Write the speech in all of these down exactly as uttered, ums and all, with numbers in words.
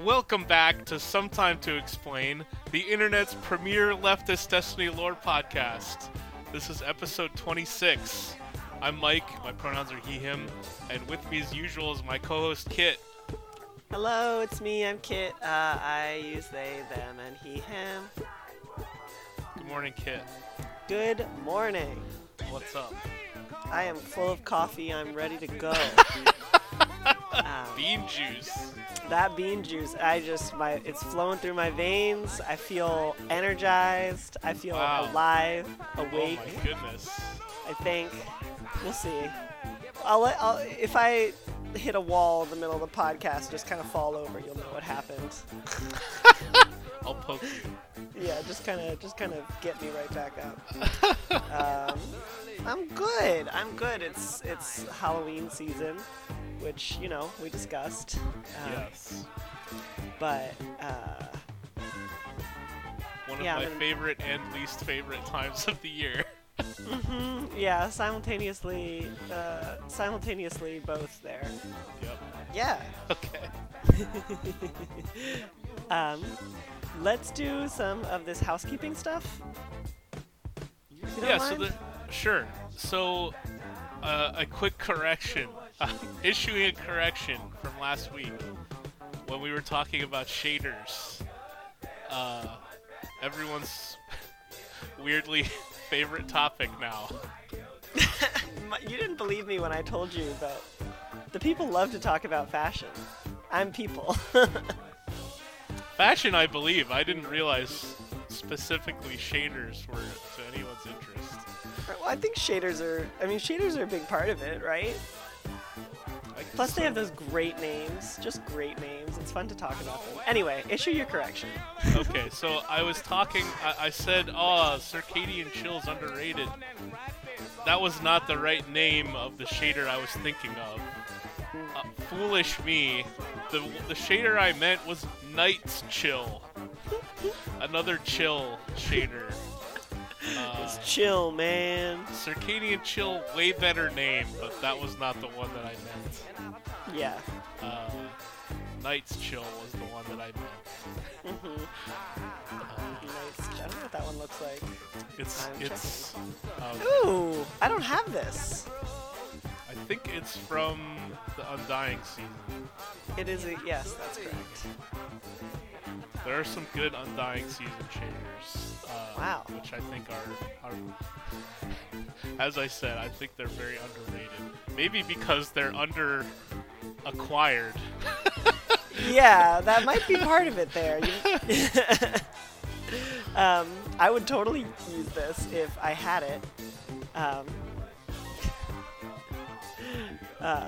Welcome back to Sometime to Explain, the internet's premier leftist Destiny lore podcast. This is episode twenty-six. I'm Mike, my pronouns are he, him, and with me as usual is my co-host Kit. Hello, it's me, I'm Kit. Uh, I use they, them, and he, him. Good morning, Kit. Good morning. What's up? I am full of coffee, I'm ready to go. um, Bean juice. That bean juice, I just, my, it's flowing through my veins. I feel energized. I feel Wow. alive, awake. Oh my goodness. I think. We'll see. I'll let, I'll, if I hit a wall in the middle of the podcast, just kind of fall over, you'll know what happened. I'll poke you. Yeah, just kind of, just kind of get me right back up. um, I'm good. I'm good. It's it's Halloween season, which you know we discussed. Um, Yes. But uh, One of yeah, my I'm gonna- favorite and least favorite times of the year. mhm, yeah, simultaneously, uh, simultaneously both there. Yep. Yeah. Okay. um, let's do some of this housekeeping stuff. If you don't Yeah, so mind. the, sure. So, uh, a quick correction. I'm issuing a correction from last week when we were talking about shaders. Uh, everyone's weirdly favorite topic now. You didn't believe me when I told you, but the people love to talk about fashion. I'm people. Fashion, I believe. I didn't realize specifically shaders were to anyone's interest. Well, I think shaders are. I mean, shaders are a big part of it, right? I guess Plus, they so. have those great names. Just great names. It's fun to talk about them. Anyway, issue your correction. Okay, so I was talking, I, I said, oh, Circadian Chill's underrated. That was not the right name of the shader I was thinking of. Uh, foolish me. The, the shader I meant was Night's Chill. Another chill shader. Uh, It's chill, man. Circadian Chill, way better name, but that was not the one that I meant. Yeah. Uh, Night's Chill was the one that I meant. Mm-hmm. Nice. I don't know what that one looks like. It's, I'm it's, um, Ooh, I don't have this. I think it's from the Undying season. It is a yes, that's correct. There are some good Undying season shaders. Uh, Wow. Which I think are, are, as I said, I think they're very underrated. Maybe because they're under acquired. Yeah, that might be part of it there. You- um, I would totally use this if I had it. Um, uh,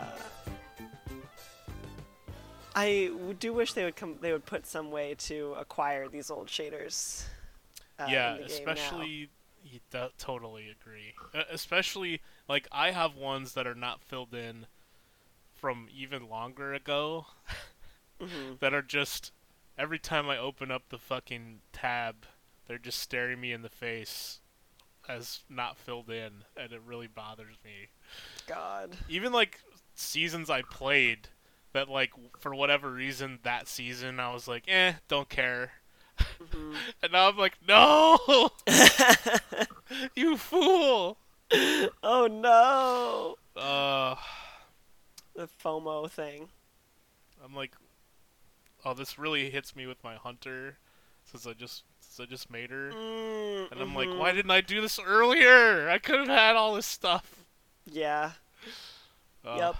I w- do wish they would come. They would put some way to acquire these old shaders. Uh, yeah, in the game especially. You do- totally agree. Uh, especially like I have ones that are not filled in from even longer ago. now. hmm that are just every time I open up the fucking tab, they're just staring me in the face as not filled in, and it really bothers me. God. Even like seasons I played that like for whatever reason that season I was like, eh, don't care. hmm And now I'm like, no, you fool. Oh no. Uh, The FOMO thing. I'm like, oh, this really hits me with my hunter since I just since I just made her. Mm, And I'm like, mhm. why didn't I do this earlier? I could have had all this stuff. Yeah. Ugh. Yep.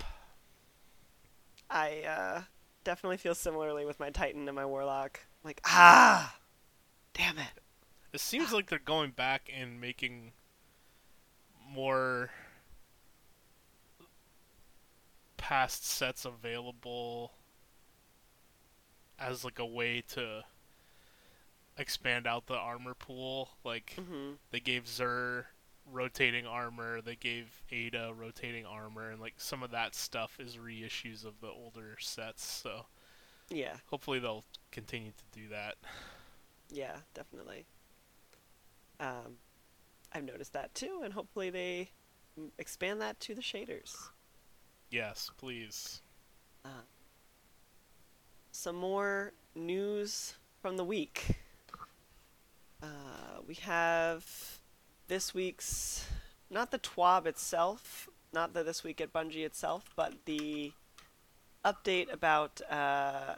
I uh, definitely feel similarly with my Titan and my Warlock. Like, ah, damn it. It seems like they're going back and making more past sets available as like a way to expand out the armor pool. Like hmm they gave Zur rotating armor, they gave Ada rotating armor, and like some of that stuff is reissues of the older sets. So Yeah, hopefully they'll continue to do that. yeah, definitely. Um, I've noticed that too, and hopefully they m- expand that to the shaders. Yes, please. Uh, some more news from the week. Uh, we have this week's, not the T W A B itself, not the This Week at Bungie itself, but the update about uh,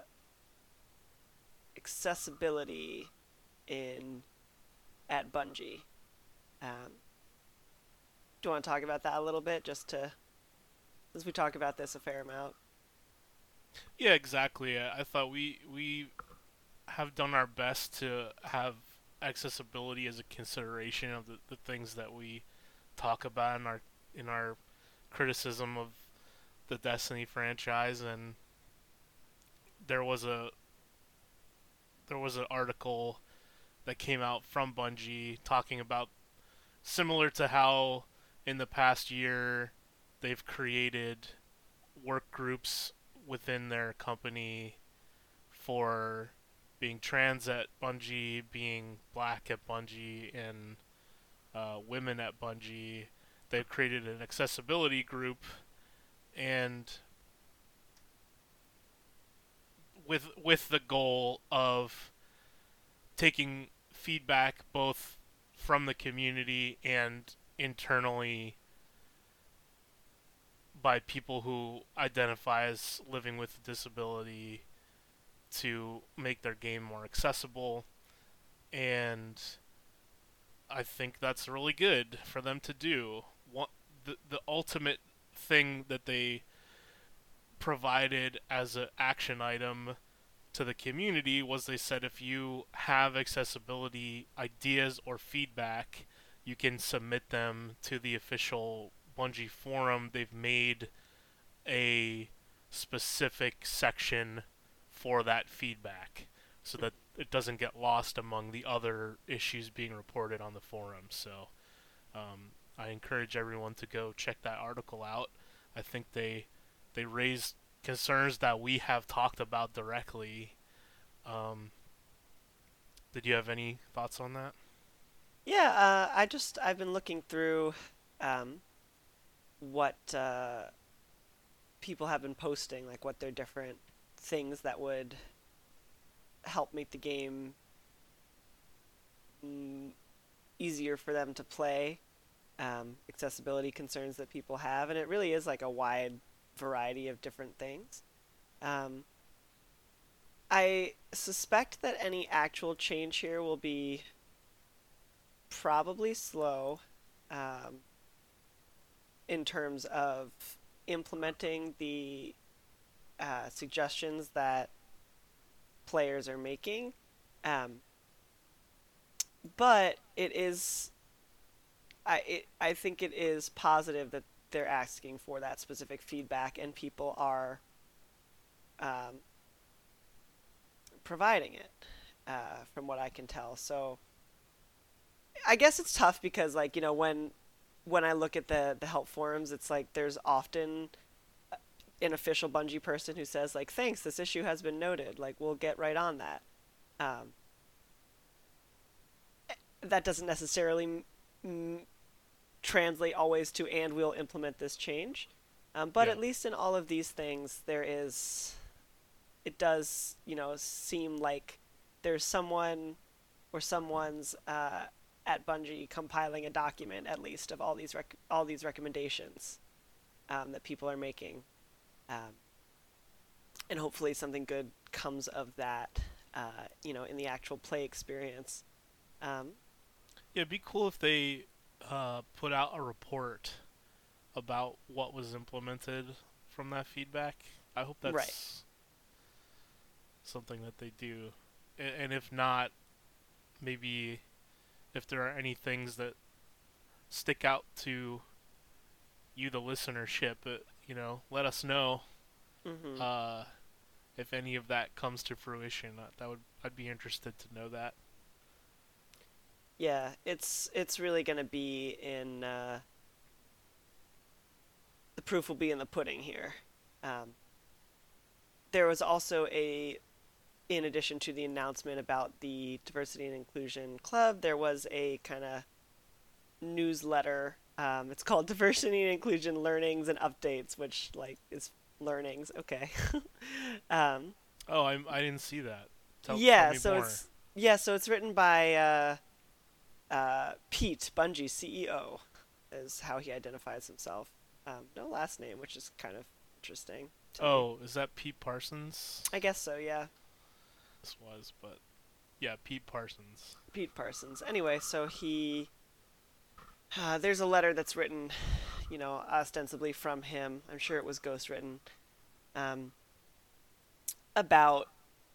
accessibility in at Bungie. Um, do you want to talk about that a little bit, just to, since we talk about this a fair amount? Yeah, exactly. I thought we we have done our best to have accessibility as a consideration of the, the things that we talk about in our in our criticism of the Destiny franchise. And there was a there was an article that came out from Bungie talking about, similar to how in the past year they've created work groups within their company for being trans at Bungie, being black at Bungie, and uh, women at Bungie. They've created an accessibility group, and with with the goal of taking feedback both from the community and internally by people who identify as living with a disability to make their game more accessible. And I think that's really good for them to do. What the the ultimate thing that they provided as an action item to the community was, they said if you have accessibility ideas or feedback, you can submit them to the official Bungie forum. They've made a specific section for that feedback so that it doesn't get lost among the other issues being reported on the forum. So um, I encourage everyone to go check that article out. I think they they raised concerns that we have talked about directly. Um, did you have any thoughts on that? Yeah, uh, I just I've been looking through um, what uh, people have been posting, like what their different things that would help make the game mm, easier for them to play, um, accessibility concerns that people have, and it really is like a wide variety of different things. Um, I suspect that any actual change here will be probably slow, um, in terms of implementing the uh, suggestions that players are making. Um, but it is, I it, I think it is positive that they're asking for that specific feedback, and people are um, providing it, uh, from what I can tell. So I guess it's tough because, like, you know, when when I look at the the help forums, it's like there's often an official Bungie person who says, like, thanks, this issue has been noted, like, we'll get right on that. Um, that doesn't necessarily m- translate always to, and we'll implement this change. Um, but Yeah. at least in all of these things, there is, it does, you know, seem like there's someone or someone's uh, at Bungie compiling a document, at least, of all these rec- all these recommendations um, that people are making. Um, and hopefully something good comes of that, uh, you know, in the actual play experience. Um, Yeah, it'd be cool if they uh, put out a report about what was implemented from that feedback. I hope that's right. something that they do. A- And if not, maybe if there are any things that stick out to you, the listenership, uh, you know, let us know. Mm-hmm. Uh, if any of that comes to fruition, uh, that would I'd be interested to know that. Yeah, it's it's really going to be in, uh, the proof will be in the pudding here. Um, there was also a, in addition to the announcement about the Diversity and Inclusion Club, there was a kind of newsletter. Um, it's called Diversity and Inclusion Learnings and Updates, which, like, is learnings. Okay. um, Oh, I I didn't see that. Tell tell Yeah, me so more. it's yeah, so it's written by uh, uh, Pete, Bungie C E O, is how he identifies himself. Um, no last name, which is kind of interesting to me. Oh, is that Pete Parsons? I guess so, yeah. This was, but yeah, Pete Parsons. Pete Parsons. Anyway, so he uh, there's a letter that's written, you know, ostensibly from him. I'm sure it was ghostwritten, um, about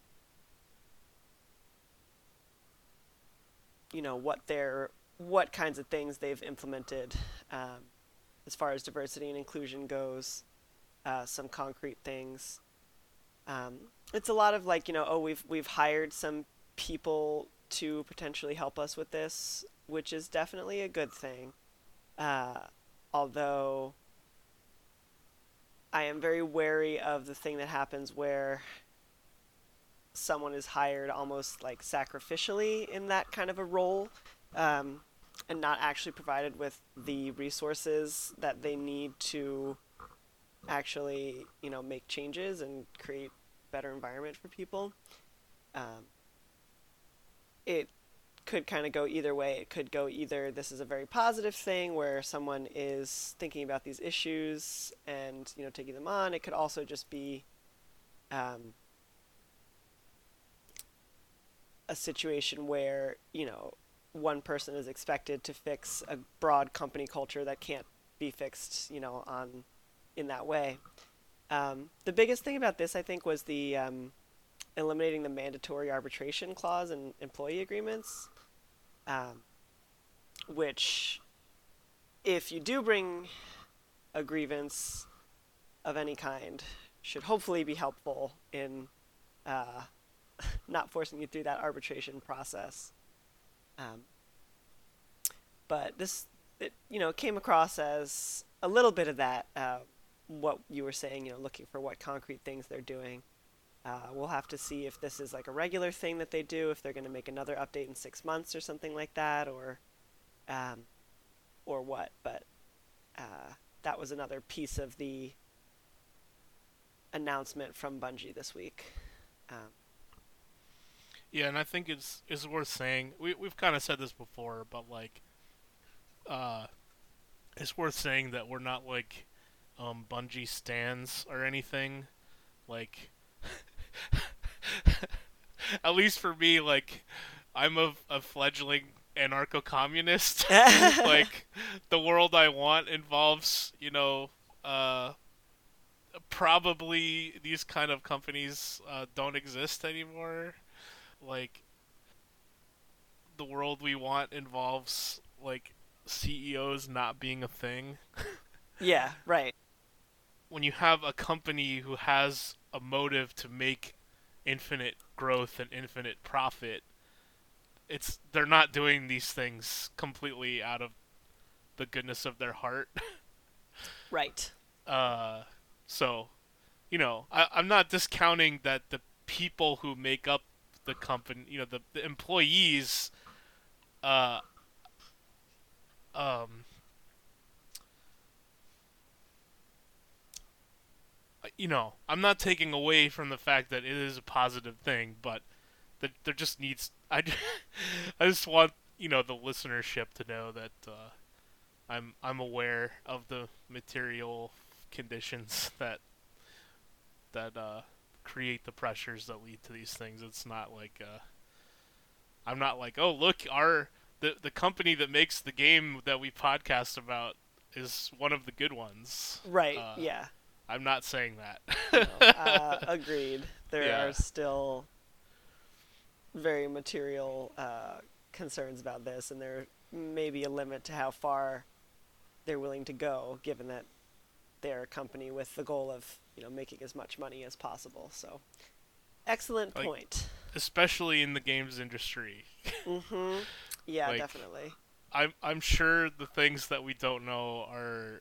you know what they're what kinds of things they've implemented um, as far as diversity and inclusion goes. Uh, some concrete things. Um, it's a lot of like you know oh we've we've hired some people to potentially help us with this, which is definitely a good thing. Uh, Although I am very wary of the thing that happens where someone is hired almost like sacrificially in that kind of a role, um, and not actually provided with the resources that they need to actually, you know, make changes and create better environment for people. Um, it could kind of go either way. It could go either this is a very positive thing where someone is thinking about these issues and you know taking them on. It could also just be um, a situation where you know one person is expected to fix a broad company culture that can't be fixed you know on in that way. Um, the biggest thing about this, I think, was the um, eliminating the mandatory arbitration clause in employee agreements, um, which, if you do bring a grievance of any kind, should hopefully be helpful in uh, not forcing you through that arbitration process. Um, but this, it, you know, came across as a little bit of that. Uh, what you were saying, you know, looking for what concrete things they're doing. Uh, we'll have to see if this is like a regular thing that they do, if they're going to make another update in six months or something like that, or, um, or what. But uh, that was another piece of the announcement from Bungie this week. Um, Yeah, and I think it's it's worth saying. We we've kind of said this before, but like, uh, it's worth saying that we're not like, um, Bungie stands or anything. Like, at least for me, like, I'm a, a fledgling anarcho-communist. Like, the world I want involves, you know, uh, probably these kind of companies uh, don't exist anymore. Like, the world we want involves, like, C E Os not being a thing. yeah, right. When you have a company who has a motive to make infinite growth and infinite profit, it's they're not doing these things completely out of the goodness of their heart. Right. Uh, so, you know, I, I'm not discounting that the people who make up the company, you know, the, the employees, uh, um, you know, I'm not taking away from the fact that it is a positive thing, but that there just needs, I, I just want, you know, the listenership to know that uh, I'm I'm aware of the material conditions that that uh, create the pressures that lead to these things. It's not like uh, I'm not like, oh look, our the the company that makes the game that we podcast about is one of the good ones. Right. Uh, Yeah. I'm not saying that. No, uh, agreed. There Yeah. are still very material uh, concerns about this, and there may be a limit to how far they're willing to go, given that they're a company with the goal of you know making as much money as possible. So, excellent Like, point. Especially in the games industry. Mm-hmm. Yeah, Like, definitely. I'm I'm sure the things that we don't know are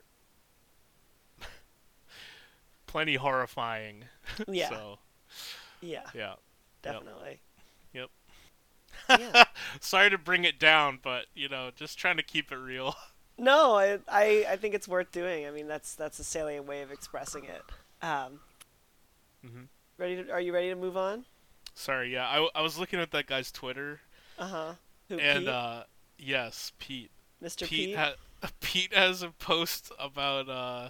plenty horrifying. Yeah. So, Yeah, yeah. definitely. Yep. Yeah. Sorry to bring it down, but you know, just trying to keep it real. No, I, I I think it's worth doing. I mean, that's that's a salient way of expressing it. Um, hmm Ready? To, are you ready to move on? Sorry, yeah, I, w- I was looking at that guy's Twitter, Uh huh. Who? and Pete? uh, yes, Pete. Mister Pete Pete? ha- Pete has a post about uh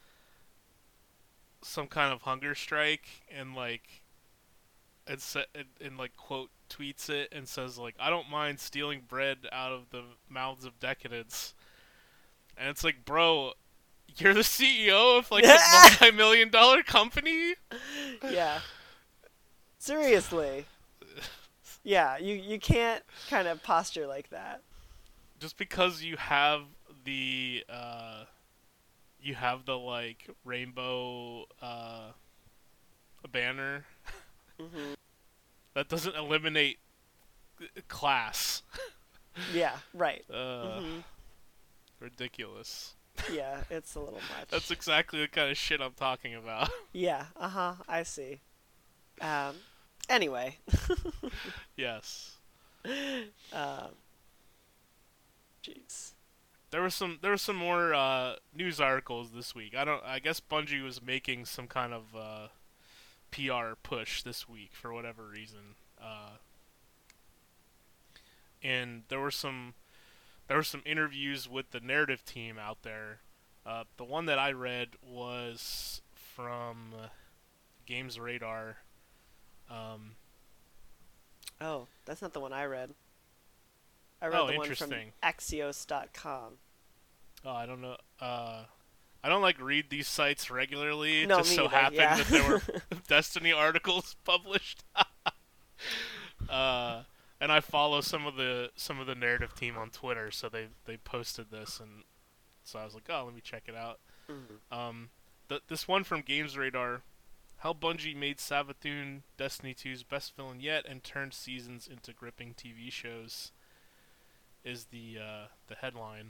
some kind of hunger strike, and like and, sa- and, and like quote tweets it and says like, I don't mind stealing bread out of the mouths of decadents. And it's like, bro, you're the C E O of like a multi-million dollar company? Yeah. Seriously. Yeah, you you can't kind of posture like that. Just because you have the uh you have the like rainbow uh banner, Hmm. that doesn't eliminate class. Yeah, right. Uh Hmm. Ridiculous. Yeah, it's a little much. That's exactly the kind of shit I'm talking about. Yeah, uh-huh, I see. Um, anyway. Yes. um, jeez. There was some there were some more uh, news articles this week. I don't I guess Bungie was making some kind of uh, P R push this week for whatever reason. Uh, and there were some there were some interviews with the narrative team out there. Uh, the one that I read was from uh, Games Radar. Um, Oh, that's not the one I read. I read Oh, the one from interesting. Axios dot com. oh, I don't know. Uh, I don't like read these sites regularly. It No, just me so either, happened yeah. that there were Destiny articles published. uh, and I follow some of the some of the narrative team on Twitter, so they they posted this, and so I was like, oh, let me check it out. Mhm. Um, th- this one from Games Radar. How Bungie made Savathûn Destiny two's best villain yet and turned seasons into gripping T V shows is the uh, the headline.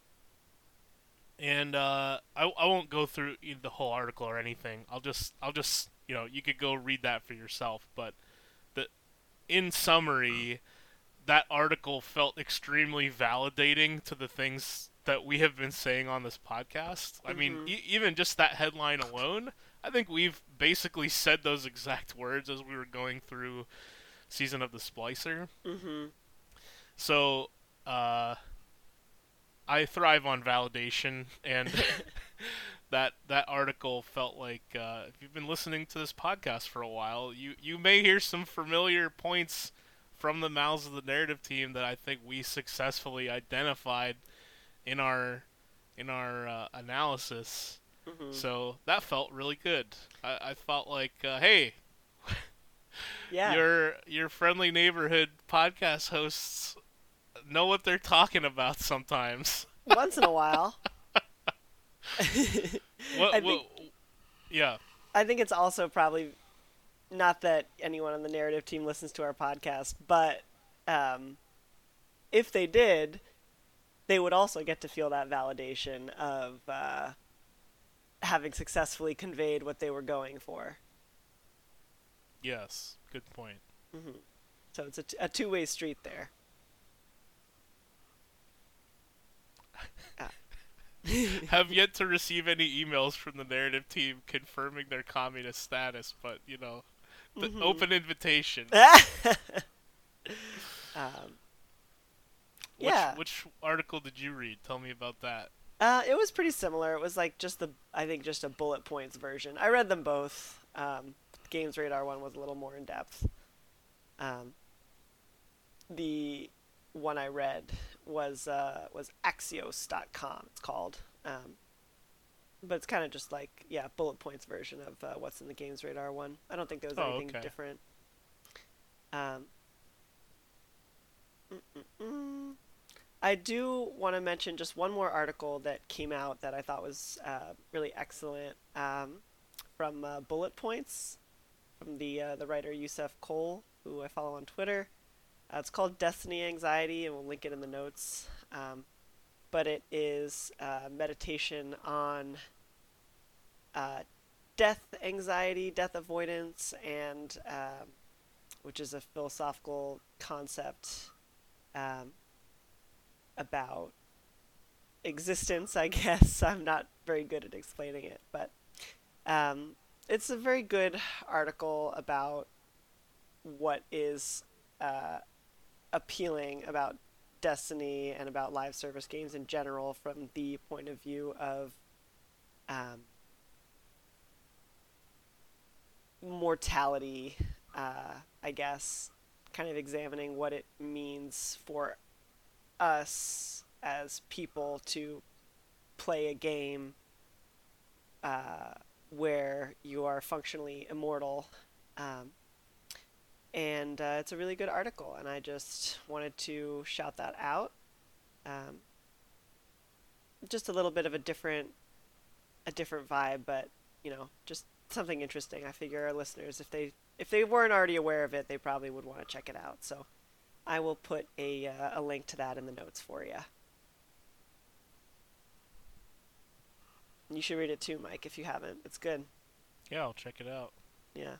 And uh, I, I won't go through e- the whole article or anything. I'll just I'll just you know you could go read that for yourself. But the in summary, that article felt extremely validating to the things that we have been saying on this podcast. I mean, Mhm. e- even just that headline alone, I think we've basically said those exact words as we were going through Season of the Splicer. Mhm. So, uh, I thrive on validation, and that that article felt like uh, if you've been listening to this podcast for a while, you you may hear some familiar points from the mouths of the narrative team that I think we successfully identified in our in our uh, analysis. Mhm. So that felt really good. I, I felt like, uh, hey, Yeah. your your friendly neighborhood podcast hosts know what they're talking about sometimes. Once in a while. What? I what think yeah. I think it's also probably not that anyone on the narrative team listens to our podcast, but um, if they did, they would also get to feel that validation of uh, having successfully conveyed what they were going for. Yes. Good point. Hmm. So it's a, t- a two-way street there. Have yet to receive any emails from the narrative team confirming their communist status, but you know, the Mhm. open invitation. um, Which, yeah. Which article did you read? Tell me about that. Uh, it was pretty similar. It was like just the, I think just a bullet points version. I read them both. Um, Games Radar one was a little more in depth. Um, the one I read was uh, was Axios dot com. It's called, um, but it's kind of just like yeah, bullet points version of uh, what's in the Games Radar one. I don't think there was Oh, anything okay. different. Um, mm-mm-mm. I do want to mention just one more article that came out that I thought was uh, really excellent um, from uh, Bullet Points, from the uh, the writer Yusef Cole, who I follow on Twitter. Uh, it's called Destiny Anxiety, and we'll link it in the notes. Um, but it is uh, meditation on uh, death anxiety, death avoidance, and um, which is a philosophical concept um, about existence, I guess. I'm not very good at explaining it, but um, it's a very good article about what is uh, appealing about Destiny and about live service games in general from the point of view of um, mortality, uh, I guess, kind of examining what it means for us as people to play a game uh, where you are functionally immortal. Um, and uh, it's a really good article, and I just wanted to shout that out. Um, just a little bit of a different, a different vibe, but you know, just something interesting. I figure our listeners, if they if they weren't already aware of it, they probably would want to check it out. So I will put a uh, a link to that in the notes for you. You should read it too, Mike, if you haven't. It's good. Yeah, I'll check it out. Yeah.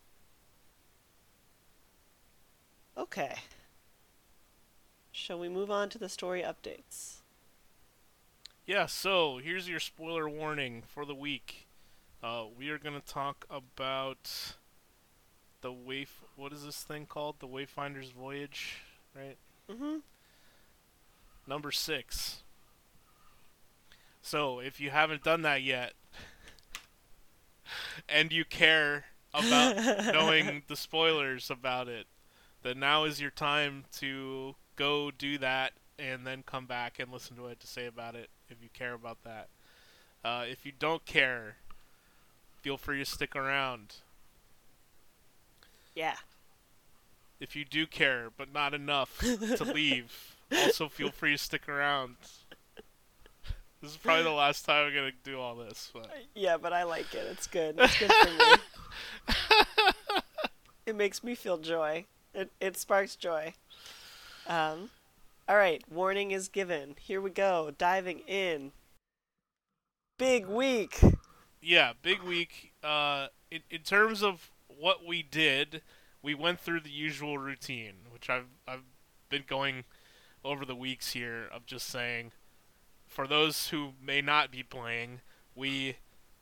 Okay. Shall we move on to the story updates? Yeah, so here's your spoiler warning for the week. Uh, we are going to talk about the Wayf... What is this thing called? The Wayfinder's Voyage, right? Mm-hmm. Number six. So, if you haven't done that yet, and you care about knowing the spoilers about it, then now is your time to go do that and then come back and listen to what I have to say about it if you care about that. Uh, if you don't care, feel free to stick around. Yeah. If you do care, but not enough to leave, also feel free to stick around. This is probably the last time I'm going to do all this. But. Yeah, but I like it. It's good. It's good for me. It makes me feel joy. It it sparks joy. Um, all right, warning is given. Here we go. Diving in. Big week. Yeah, big week. Uh, in, in terms of what we did, we went through the usual routine, which I've I've been going over the weeks here of just saying, for those who may not be playing, we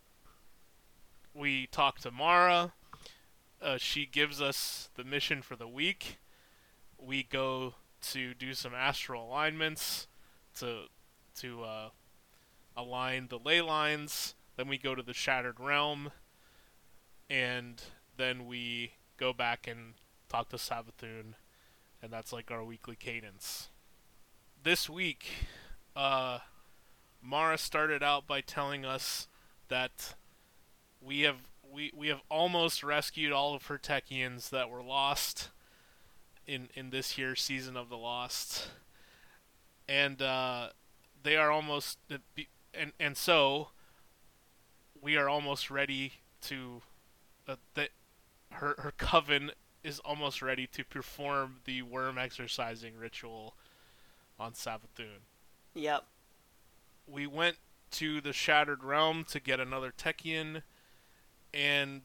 we talk to Mara. Uh, she gives us the mission for the week. We go to do some astral alignments to to uh, align the ley lines. Then we go to the Shattered Realm, and then we go back and talk to Savathun, and that's like our weekly cadence. This week, uh, Mara started out by telling us that we have we, we have almost rescued all of her Techians that were lost in in this year's season of the Lost, and uh, they are almost and and so we are almost ready to uh, that her her coven is almost ready to perform the worm exorcising ritual on Savathun. Yep. We went to the Shattered Realm to get another Techian, and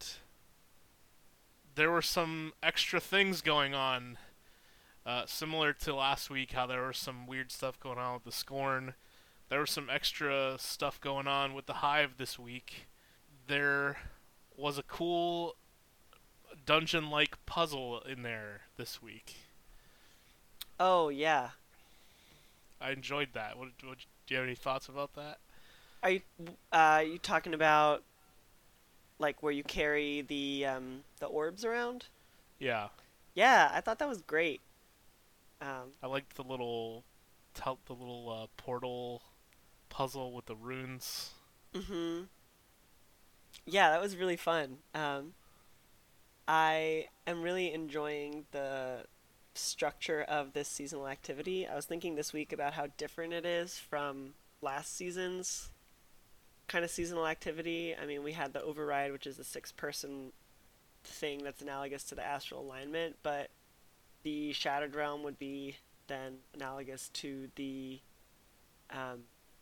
there were some extra things going on. Uh, similar to last week, how there was some weird stuff going on with the Scorn. There was some extra stuff going on with the Hive this week. There was a cool dungeon-like puzzle in there this week. Oh, yeah. I enjoyed that. What, what, do you have any thoughts about that? Are you uh you talking about like where you carry the um the orbs around? Yeah. Yeah, I thought that was great. Um, I liked the little, tel- the little uh, portal puzzle with the runes. mhm. Yeah, that was really fun. Um, I am really enjoying the structure of this seasonal activity. I was thinking this week about how different it is from last season's kind of seasonal activity. I mean, we had the override, which is a six-person thing that's analogous to the astral alignment, but the Shattered Realm would be then analogous to the um,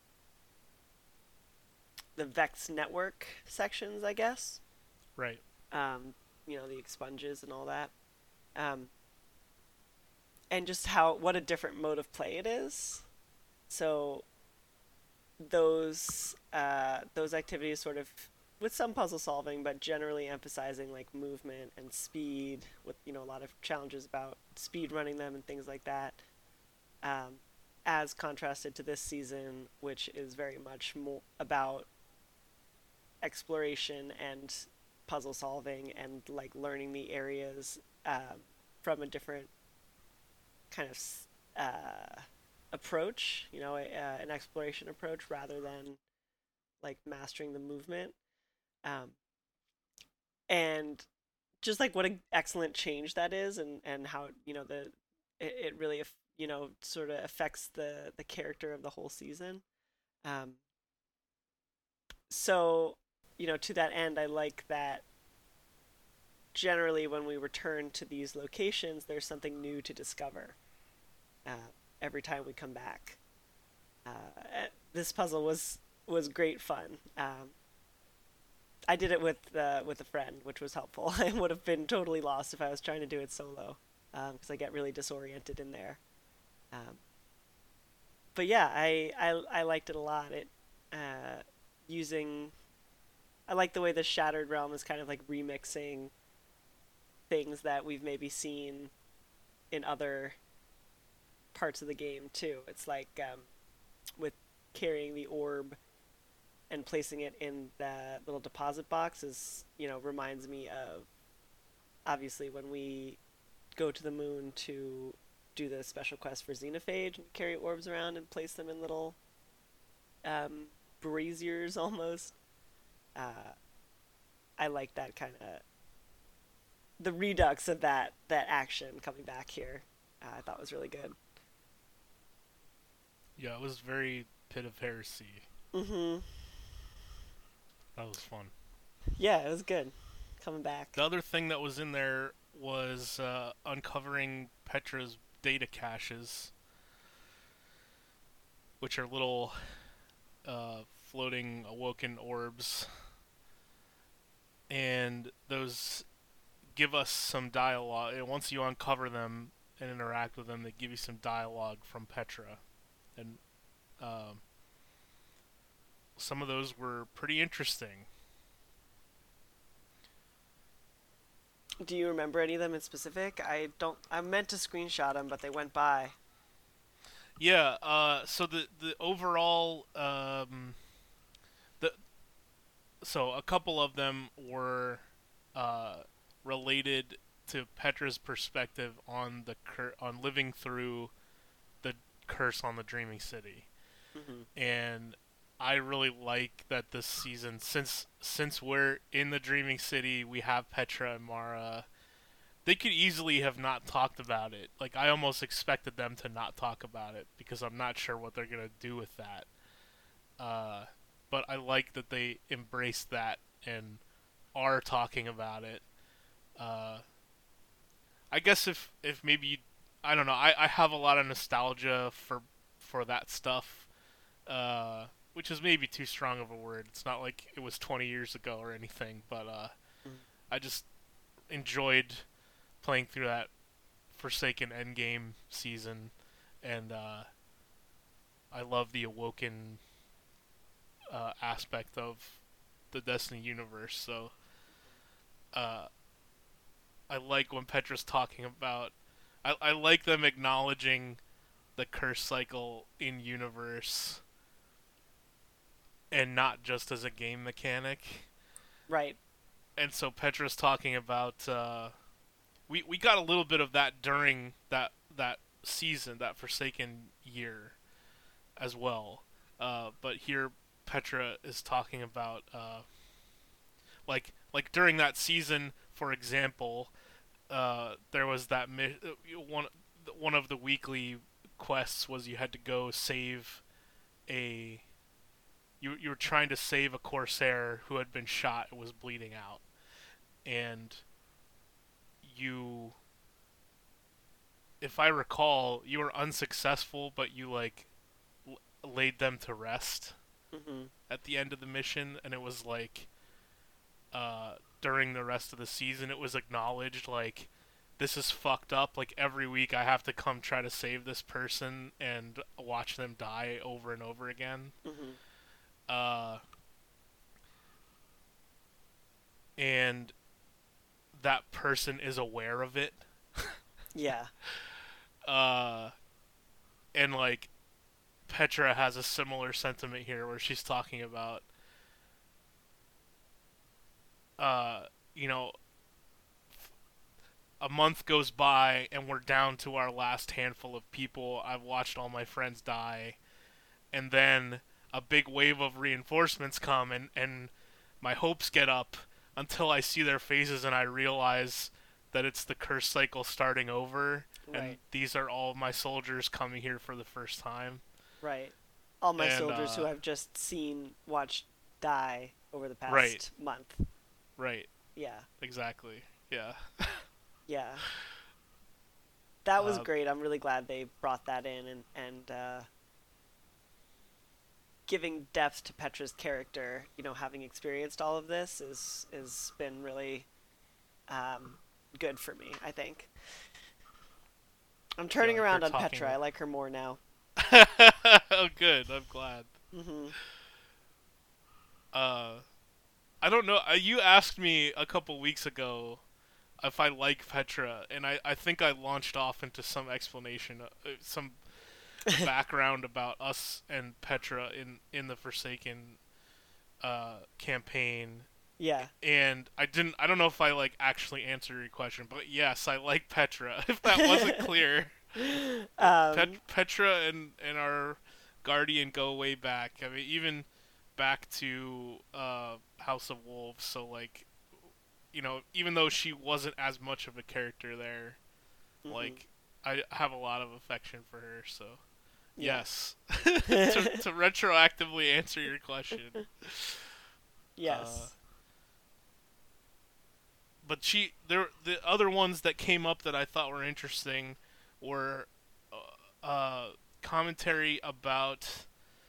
the Vex network sections, I guess. Right. Um, you know, the expunges and all that. Um, and just how, what a different mode of play it is. So those, uh, those activities sort of with some puzzle solving, but generally emphasizing like movement and speed, with you know a lot of challenges about speed running them and things like that. Um, as contrasted to this season, which is very much more about exploration and puzzle solving and like learning the areas um, from a different kind of uh, approach, you know, a, uh, an exploration approach rather than like mastering the movement. Um, and just like what an excellent change that is, and and how you know the it, it really you know sort of affects the the character of the whole season. Um, so you know to that end, I like that generally when we return to these locations, there's something new to discover uh, every time we come back. Uh, eh, this puzzle was was great fun. Um, I did it with uh, with a friend, which was helpful. I would have been totally lost if I was trying to do it solo, because um, I get really disoriented in there. Um, but yeah, I, I I liked it a lot. It uh, using I like the way the Shattered Realm is kind of like remixing things that we've maybe seen in other parts of the game too. It's like um, with carrying the orb and placing it in the little deposit box is, you know, reminds me of obviously when we go to the moon to do the special quest for Xenophage and carry orbs around and place them in little um, braziers almost. Uh, I like that kind of the redux of that that action coming back here. Uh, I thought was really good. Yeah, it was very Pit of Heresy. Mm-hmm. That was fun. Yeah, it was good. Coming back. The other thing that was in there was uh, uncovering Petra's data caches, which are little uh, floating awoken orbs. And those give us some dialogue. Once you uncover them and interact with them, they give you some dialogue from Petra. And um, some of those were pretty interesting. Do you remember any of them in specific? I don't. I meant to screenshot them, but they went by. Yeah. Uh, so the the overall um, the so a couple of them were uh, related to Petra's perspective on the cur- on living through the curse on the Dreaming City, Mm-hmm. and I really like that this season, since since we're in the Dreaming City, we have Petra and Mara. They could easily have not talked about it. Like, I almost expected them to not talk about it because I'm not sure what they're gonna do with that. Uh, but I like that they embraced that and are talking about it. Uh, I guess if if maybe you, I don't know. I, I have a lot of nostalgia for for that stuff. Uh, which is maybe too strong of a word. It's not like it was twenty years ago or anything, but uh, Mm. I just enjoyed playing through that Forsaken Endgame season, and uh, I love the Awoken uh, aspect of the Destiny universe. So uh, I like when Petra's talking about. I, I like them acknowledging the curse cycle in universe and not just as a game mechanic. Right. And so Petra's talking about uh, we we got a little bit of that during that that season, that Forsaken year as well. Uh, but here Petra is talking about uh, like like during that season, for example, uh, there was that mi- one one of the weekly quests was you had to go save a you you were trying to save a corsair who had been shot and was bleeding out, and you, if I recall, you were unsuccessful, but you like l- laid them to rest Mm-hmm. at the end of the mission, and it was like uh, during the rest of the season, it was acknowledged like this is fucked up. Like every week, I have to come try to save this person and watch them die over and over again. Mm-hmm. Uh, and that person is aware of it. Yeah. Uh, and like Petra has a similar sentiment here, where she's talking about, uh, you know, a month goes by and we're down to our last handful of people. I've watched all my friends die, and then a big wave of reinforcements come, and, and my hopes get up until I see their faces and I realize that it's the curse cycle starting over, Right. and these are all my soldiers coming here for the first time. Right. All my And, soldiers uh, who I've just seen watch die over the past Right. month. Right, Yeah. exactly. Yeah. Yeah. That was Uh, great. I'm really glad they brought that in, and and uh, giving depth to Petra's character. You know, having experienced all of this is is been really um, good for me, I think. I'm turning Yeah, around you're on talking- Petra. I like her more now. Oh, good. I'm glad. Hmm. Uh, I don't know. Uh, you asked me a couple weeks ago if I like Petra, and I, I think I launched off into some explanation, uh, some background about us and Petra in, in the Forsaken uh, campaign. Yeah. And I didn't. I don't know if I like actually answered your question, but yes, I like Petra. If that wasn't clear, Um, Pet- Petra and and our guardian go way back. I mean, even back to uh, House of Wolves. So like, you know, even though she wasn't as much of a character there, mhm. like I have a lot of affection for her. So Yeah. yes, to, to retroactively answer your question. Yes. uh, But she, there, the other ones that came up that I thought were interesting were uh, uh, commentary about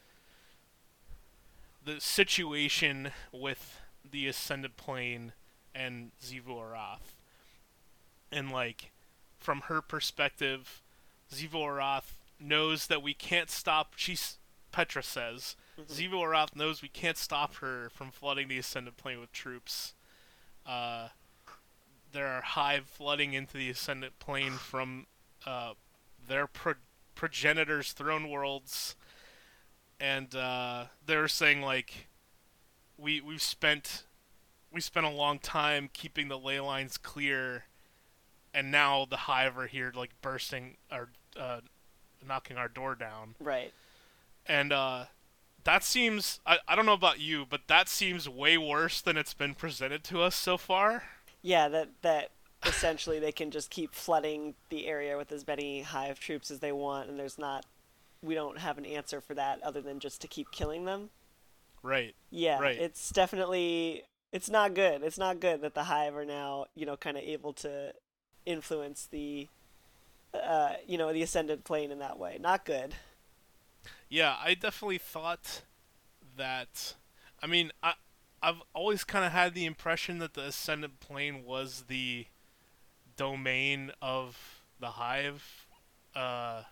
the situation with the Ascended Plane and Xivu Arath. And, like, from her perspective, Xivu Arath knows that we can't stop, she's, Petra says, Mhm. Xivu Arath knows we can't stop her from flooding the Ascended Plane with troops. Uh, there are hive flooding into the Ascendant Plane from uh, their pro- progenitors' throne worlds, and uh, they're saying like we we've spent we spent a long time keeping the ley lines clear, and now the hive are here like bursting or uh, knocking our door down, Right. and uh, that seems I, I don't know about you, but that seems way worse than it's been presented to us so far. Yeah, that that essentially they can just keep flooding the area with as many hive troops as they want, and there's not, we don't have an answer for that other than just to keep killing them. Right. Yeah, Right. it's definitely, it's not good. It's not good that the hive are now, you know, kind of able to influence the, uh, you know, the ascended plane in that way. Not good. Yeah, I definitely thought that. I mean, I I've always kind of had the impression that the Ascendant Plane was the domain of the Hive, uh,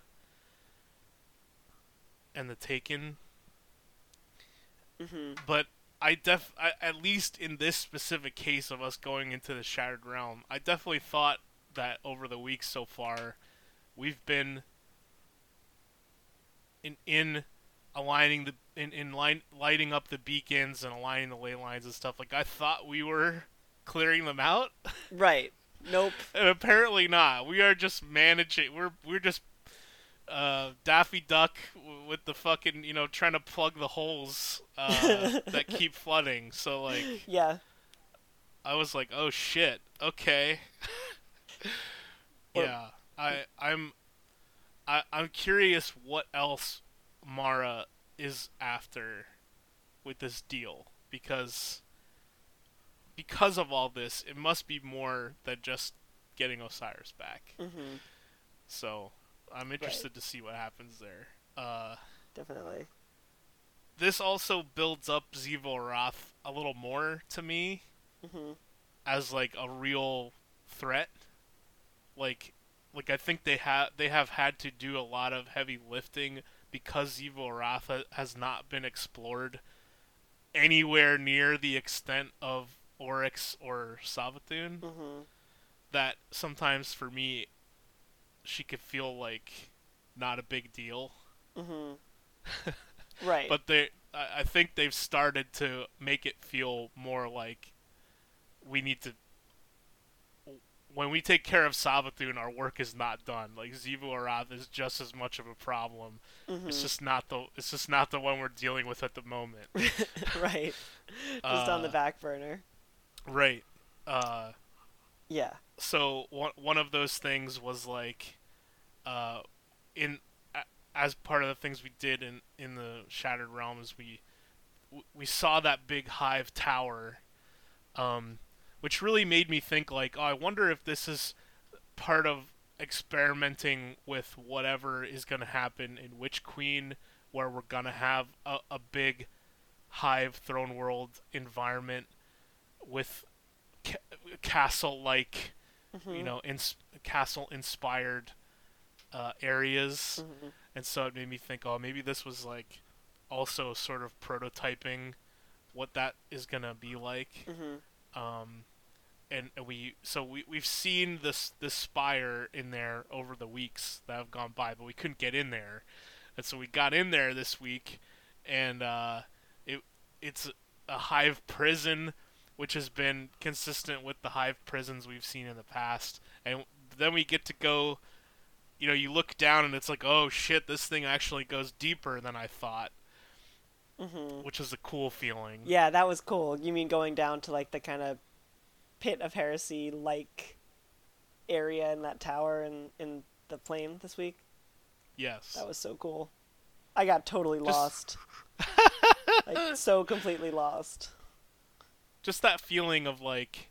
and the Taken. Hmm. But I def I, at least in this specific case of us going into the Shattered Realm, I definitely thought that over the weeks so far, we've been in in aligning the in in line lighting up the beacons and aligning the ley lines and stuff. Like I thought we were clearing them out, Right. Nope. and apparently not. We are just managing. We're we're just uh, Daffy Duck w- with the fucking you know trying to plug the holes uh, that keep flooding. So like Yeah. I was like, oh shit, okay. Or- Yeah, I I'm I I'm curious what else Mara is after with this deal, because because of all this, it must be more than just getting Osiris back. Hmm. So I'm interested to see what happens there. Uh, Definitely. this also builds up Xivu Arath a little more to me Hmm. as like a real threat. Like, like I think they have they have had to do a lot of heavy lifting because Xivu Arath ha- has not been explored anywhere near the extent of Oryx or Savathun, Mm-hmm. that sometimes for me she could feel like not a big deal. Mm-hmm. Right. But they, I I think they've started to make it feel more like we need to. When we take care of Savathun, our work is not done. Like Xivu Arath is just as much of a problem. Mm-hmm. It's just not the. It's just not the one we're dealing with at the moment. Right. Just uh, on the back burner. Right. Uh, Yeah. so one one of those things was like, uh, in a- as part of the things we did in in the Shattered Realms, we we saw that big hive tower, um, which really made me think like, oh, I wonder if this is part of experimenting with whatever is going to happen in Witch Queen, where we're going to have a, a big hive throne world environment with ca- castle-like, Mm-hmm. you know, ins- castle-inspired uh, areas. Mm-hmm. And so it made me think, oh, maybe this was like also sort of prototyping what that is gonna be like. Mm-hmm. Um, and we so we we've seen this this spire in there over the weeks that have gone by, but we couldn't get in there, and so we got in there this week, and uh, it it's a hive prison, which has been consistent with the hive prisons we've seen in the past, and then we get to go. You know, you look down and it's like, oh shit, this thing actually goes deeper than I thought, Mm-hmm. which is a cool feeling. Yeah, that was cool. You mean going down to like the kind of pit of heresy like area in that tower in in the plane this week? Yes. That was so cool. I got totally Just- lost. Like so completely lost. Just that feeling of like,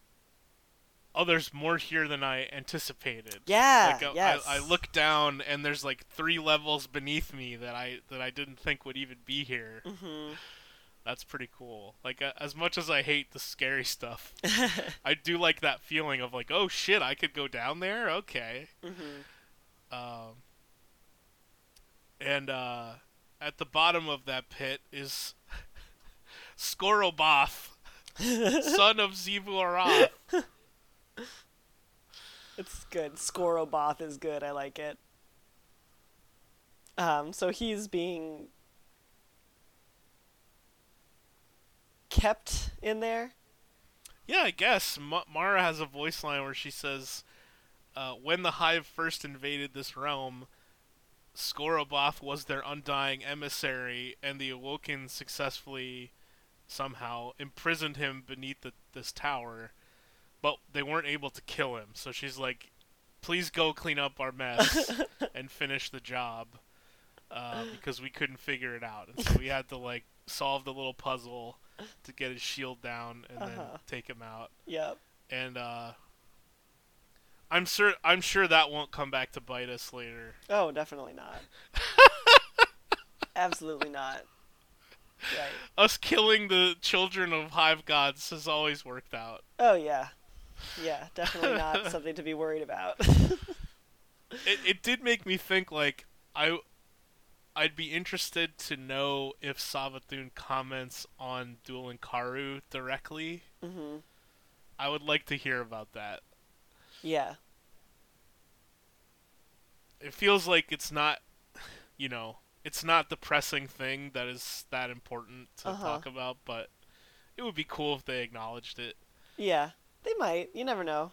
oh, there's more here than I anticipated. Yeah. Like, yes. I, I look down and there's like three levels beneath me that I that I didn't think would even be here. Mm-hmm. That's pretty cool. Like uh, as much as I hate the scary stuff, I do like that feeling of like, oh shit, I could go down there. Okay. Mm-hmm. Um. And uh, at the bottom of that pit is Skoroboth, son of Xivu Arath. It's good. Skoroboth is good. I like it. Um, so he's being kept in there. Yeah, I guess Ma- Mara has a voice line where she says, uh, "When the Hive first invaded this realm, Skoroboth was their undying emissary, and the Awoken successfully, somehow, imprisoned him beneath the, this tower. But they weren't able to kill him, so she's like, please go clean up our mess and finish the job, uh, because we couldn't figure it out. And so we had to, like, solve the little puzzle to get his shield down and then Uh-huh. take him out. Yep. And, uh... I'm sure I'm sure that won't come back to bite us later. Oh, definitely not. Absolutely not. Right. Us killing the children of hive gods has always worked out. Oh yeah. Yeah, definitely not something to be worried about. It it did make me think like I I'd be interested to know if Savathun comments on Duel Karu directly. Mhm. I would like to hear about that. Yeah. It feels like it's not, you know, it's not the pressing thing that is that important to Uh-huh. talk about, but it would be cool if they acknowledged it. Yeah. They might. You never know.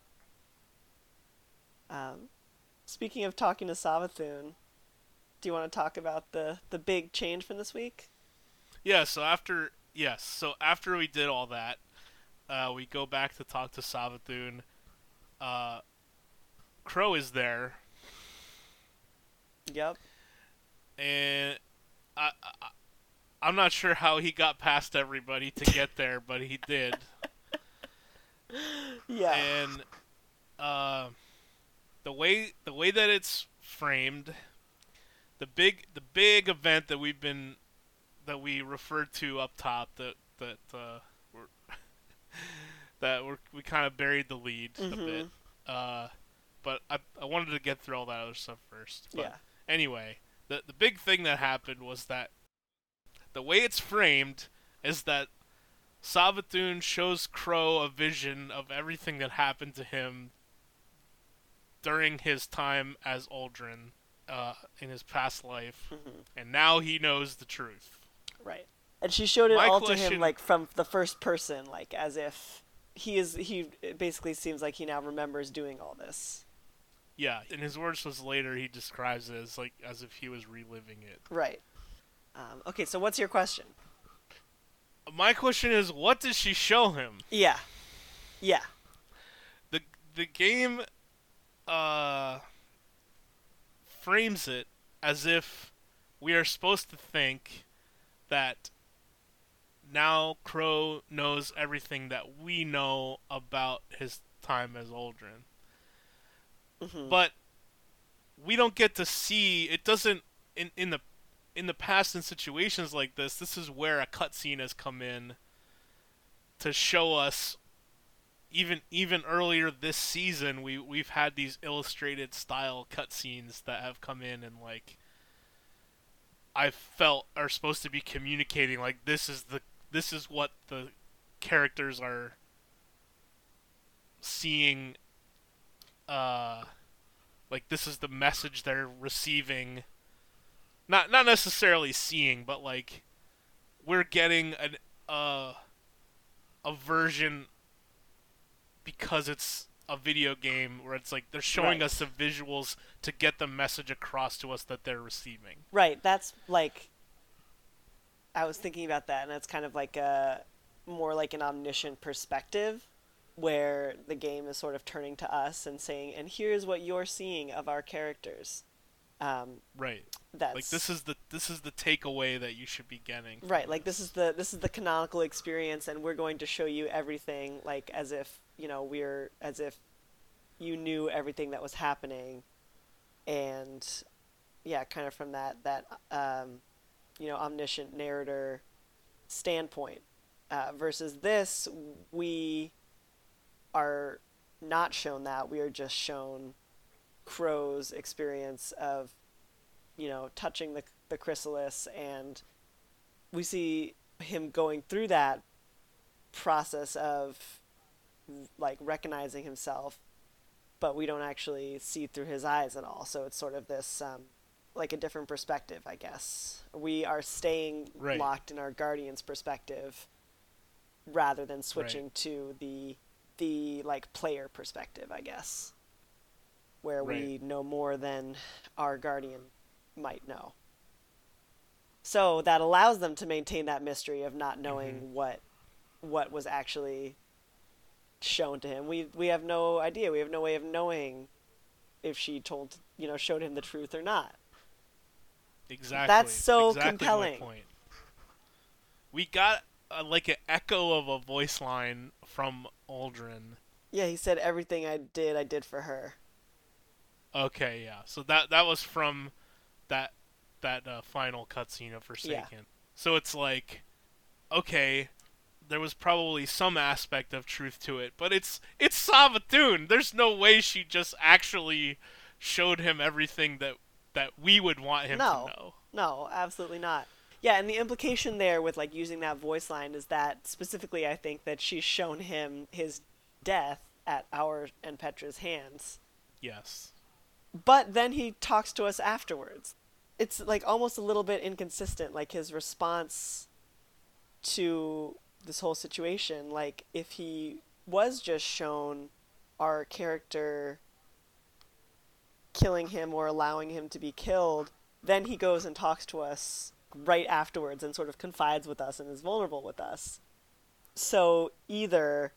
Um, speaking of talking to Savathun, do you want to talk about the the big change from this week? Yeah, so after yes, so after we did all that, uh, we go back to talk to Savathun. Uh, Crow is there, Yep. and I, I I'm not sure how he got past everybody to get there, but he did. Yeah. And uh, the way the way that it's framed, the big the big event that we've been that we referred to up top that that uh, we're that we're, we kind of buried the lead a Mhm. bit. Uh, but I I wanted to get through all that other stuff first. But Yeah. anyway, the the big thing that happened was that the way it's framed is that Savathun shows Crow a vision of everything that happened to him during his time as Uldren uh, in his past life, Mm-hmm. and now he knows the truth. Right. And she showed it My all question- to him, like, from the first person, like, as if he is, he it basically seems like he now remembers doing all this. Yeah, in his words was later, he describes it as like as if he was reliving it. Right. Um, okay, so what's your question? My question is, what does she show him? Yeah. Yeah. The the game uh frames it as if we are supposed to think that now Crow knows everything that we know about his time as Uldren. Mm-hmm. But we don't get to see, it doesn't in in the in the past in situations like this, this is where a cutscene has come in to show us even even earlier this season we we've had these illustrated style cutscenes that have come in and like I felt are supposed to be communicating like this is the this is what the characters are seeing, uh like this is the message they're receiving, not not necessarily seeing, but like we're getting an uh a version because it's a video game where it's like they're showing Right. us the visuals to get the message across to us that they're receiving. Right, that's like, I was thinking about that, and it's kind of like a, more like an omniscient perspective, where the game is sort of turning to us and saying, and here's what you're seeing of our characters. Um, Right. that's Like this is the this is the takeaway that you should be getting. from right. Like this is the this is the canonical experience, and we're going to show you everything, like as if you know we're as if you knew everything that was happening, and yeah, kind of from that that um, you know omniscient narrator standpoint. Uh, versus this, we are not shown that. We are just shown Crow's experience of, you know, touching the the chrysalis, and we see him going through that process of like recognizing himself, but we don't actually see through his eyes at all. So it's sort of this um, like a different perspective, I guess. We are staying Right. locked in our guardian's perspective rather than switching Right. to the the like player perspective, I guess, where we Right. know more than our guardian might know. So that allows them to maintain that mystery of not knowing Mhm. what what was actually shown to him. We we have no idea. We have no way of knowing if she told, you know, showed him the truth or not. Exactly. That's so exactly compelling. My point. We got uh, like an echo of a voice line from Uldren. Yeah, he said everything I did, I did for her. Okay, yeah. So that that was from that that uh, final cutscene of Forsaken. So it's like, okay, there was probably some aspect of truth to it, but it's it's Savathun. There's no way she just actually showed him everything that that we would want him No. to know. No, absolutely not. Yeah, and the implication there with like using that voice line is that specifically I think that she's shown him his death at our and Petra's hands. Yes. But then he talks to us afterwards. It's like almost a little bit inconsistent, like his response to this whole situation. Like if he was just shown our character killing him or allowing him to be killed, then he goes and talks to us right afterwards and sort of confides with us and is vulnerable with us. So either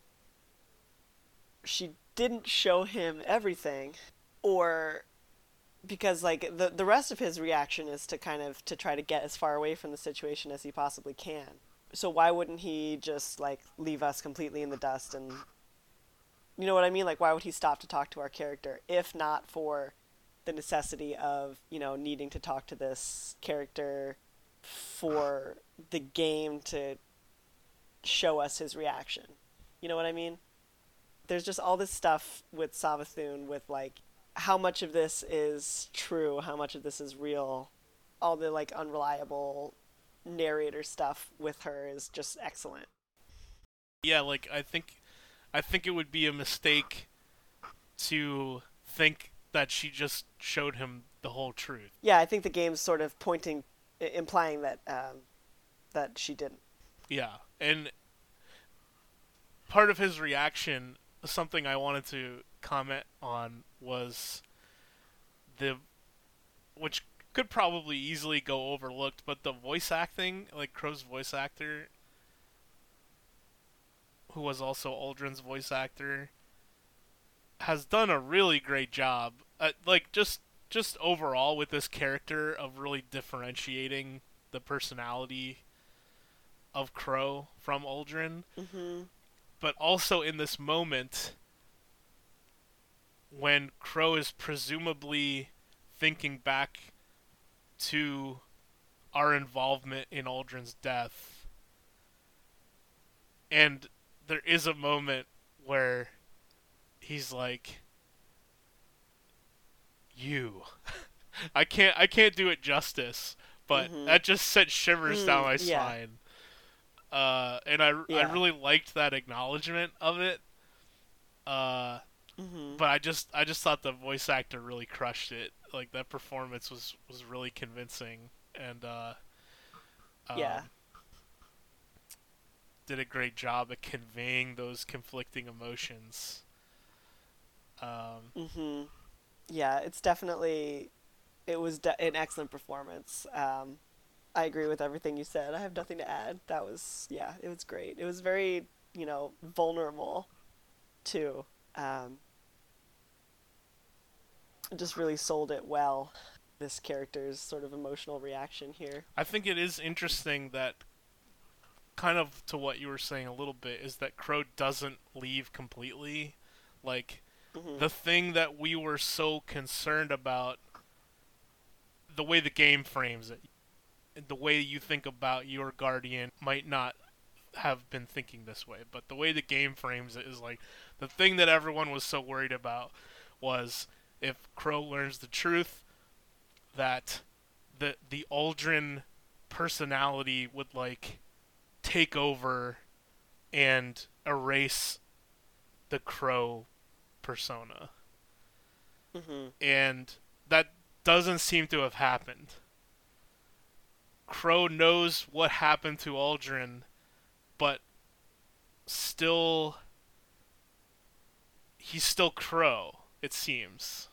she didn't show him everything, or because like the the rest of his reaction is to kind of to try to get as far away from the situation as he possibly can. So why wouldn't he just like leave us completely in the dust? And you know what I mean? Like why would he stop to talk to our character if not for the necessity of, you know, needing to talk to this character for the game to show us his reaction? You know what I mean? There's just all this stuff with Savathun with like how much of this is true, how much of this is real. All the like unreliable narrator stuff with her is just excellent. Yeah, like I think I think it would be a mistake to think that she just showed him the whole truth. Yeah, I think the game's sort of pointing, implying that um, that she didn't. Yeah, and part of his reaction, something I wanted to comment on was the, which could probably easily go overlooked, but the voice acting, like Crow's voice actor, who was also Aldrin's voice actor, has done a really great job. Uh, like just just overall with this character of really differentiating the personality of Crow from Aldrin, Mm-hmm. but also in this moment when Crow is presumably thinking back to our involvement in Aldrin's death, and there is a moment where he's like, "You." I can't I can't do it justice, but Mm-hmm. that just sent shivers Mm, down my yeah. spine. Uh, and I, Yeah. I really liked that acknowledgement of it. Uh, Mm-hmm. but I just I just thought the voice actor really crushed it. Like that performance was, was really convincing, and uh, um, Yeah. did a great job at conveying those conflicting emotions. Um, Mm-hmm. Yeah, it's definitely it was de- an excellent performance. Um, I agree with everything you said. I have nothing to add. That was yeah, it was great. It was very you know vulnerable too. Um, it just really sold it well. This character's sort of emotional reaction here. I think it is interesting that, kind of to what you were saying a little bit, is that Crow doesn't leave completely. Like, Mm-hmm. the thing that we were so concerned about, the way the game frames it, the way you think about your guardian might not have been thinking this way, but the way the game frames it is like, the thing that everyone was so worried about was if Crow learns the truth, that the the Aldrin personality would like take over and erase the Crow persona. Mm-hmm. And that doesn't seem to have happened. Crow knows what happened to Aldrin, but still, he's still Crow, it seems.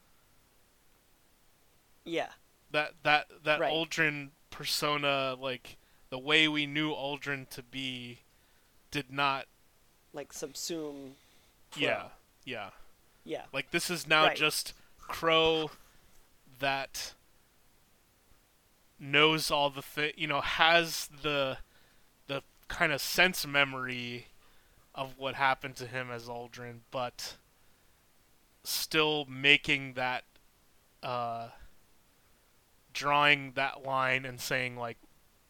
Yeah. That that that Right. Aldrin persona, like the way we knew Aldrin to be, did not. Like subsume. Crow. Yeah, yeah. Yeah. Like this is now Right. just Crow that knows all the thi- you know, has the the kind of sense memory of what happened to him as Aldrin, but still making that uh drawing that line and saying like,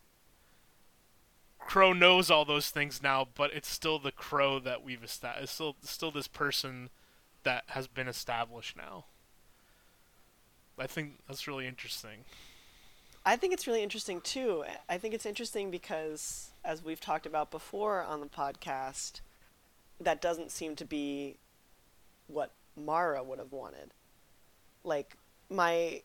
Crow knows all those things now, but it's still the Crow that we've established. It's still still this person that has been established now. I think that's really interesting. I think it's really interesting too. I think it's interesting because, as we've talked about before on the podcast, that doesn't seem to be what Mara would have wanted. Like, my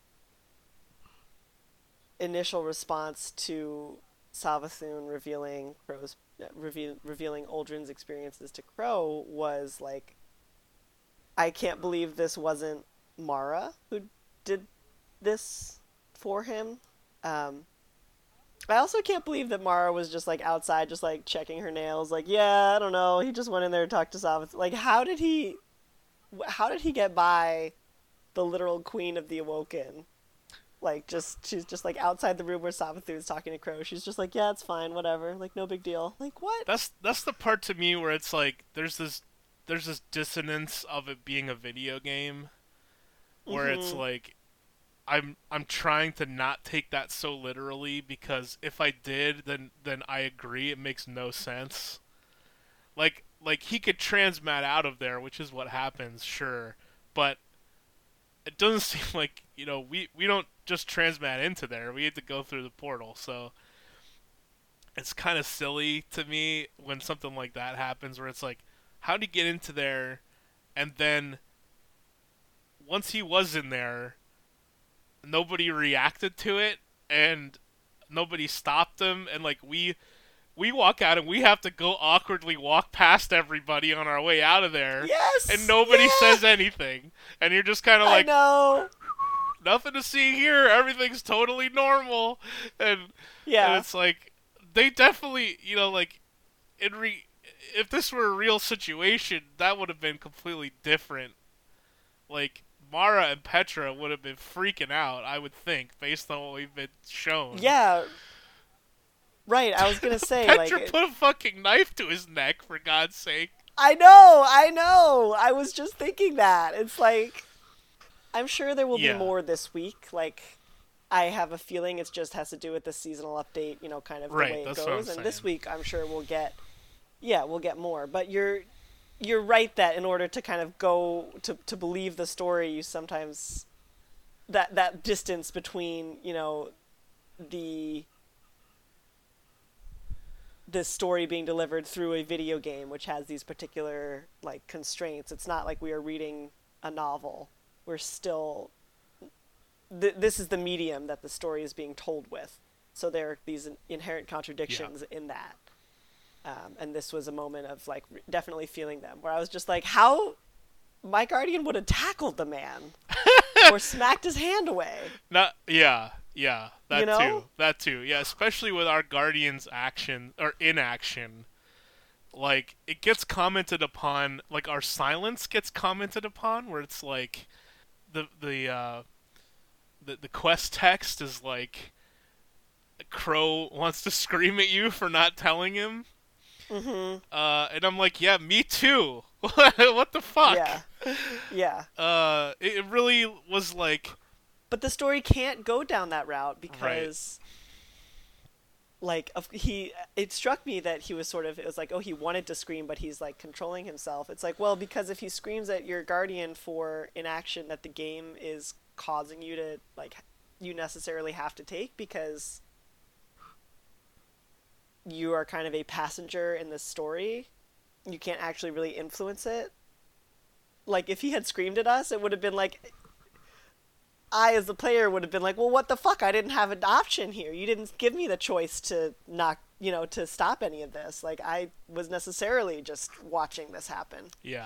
initial response to Savathun revealing Crow's reveal, revealing Aldrin's experiences to Crow was like, I can't believe this wasn't Mara who did this for him. Um, I also can't believe that Mara was just like outside, just like checking her nails. Like, yeah, I don't know. He just went in there to talk to Savathun. Like, how did he? How did he get by the literal queen of the Awoken? Like, just she's just like outside the room where Savathun's talking to Crow. She's just like, yeah, it's fine, whatever. Like, no big deal. Like, what? That's that's the part to me where it's like there's this there's this dissonance of it being a video game, where Mm-hmm. it's like I'm I'm trying to not take that so literally, because if I did, then then I agree it makes no sense. Like like he could transmat out of there, which is what happens, sure, but it doesn't seem like, you know, we we don't just transmat into there. We had to go through the portal. So it's kind of silly to me when something like that happens, where it's like, how would he get into there, and then once he was in there, nobody reacted to it, and nobody stopped him, and like we we walk out and we have to go awkwardly walk past everybody on our way out of there. Yes. And nobody yeah! says anything. And you're just kind of like, I know. Nothing to see here. Everything's totally normal. And, yeah. and it's like, they definitely, you know, like, in re- if this were a real situation, that would have been completely different. Like, Mara and Petra would have been freaking out, I would think, based on what we've been shown. Yeah. Right, I was gonna say, Petra like... put a fucking knife to his neck, for God's sake. I know, I know! I was just thinking that. It's like... I'm sure there will yeah. be more this week. Like, I have a feeling it just has to do with the seasonal update, you know, kind of the right, way it that's goes. What I'm and saying. This week, I'm sure we'll get... Yeah, we'll get more. But you're... You're right that in order to kind of go... To, to believe the story, you sometimes... That, that distance between, you know, the... this story being delivered through a video game, which has these particular, like, constraints. It's not like we are reading a novel. We're still... Th- this is the medium that the story is being told with. So there are these in- inherent contradictions yeah. in that. Um, and this was a moment of, like, re- definitely feeling them, where I was just like, how... My guardian would have tackled the man. Or smacked his hand away. Not, yeah. Yeah, that you know? too. That too. Yeah, especially with our Guardian's action or inaction. Like, it gets commented upon, like our silence gets commented upon, where it's like the the uh the the quest text is like Crow wants to scream at you for not telling him. Mm-hmm. Uh and I'm like, yeah, me too. What the fuck? Yeah. Yeah. Uh it really was like... But the story can't go down that route because, right. like, he. It struck me that he was sort of. It was like, oh, he wanted to scream, but he's like controlling himself. It's like, well, because if he screams at your guardian for inaction that the game is causing you to, like, you necessarily have to take because you are kind of a passenger in this story, you can't actually really influence it. Like, if he had screamed at us, it would have been like. I, as the player, would have been like, well, what the fuck? I didn't have an option here. You didn't give me the choice to not, you know, to stop any of this. Like, I was necessarily just watching this happen. Yeah.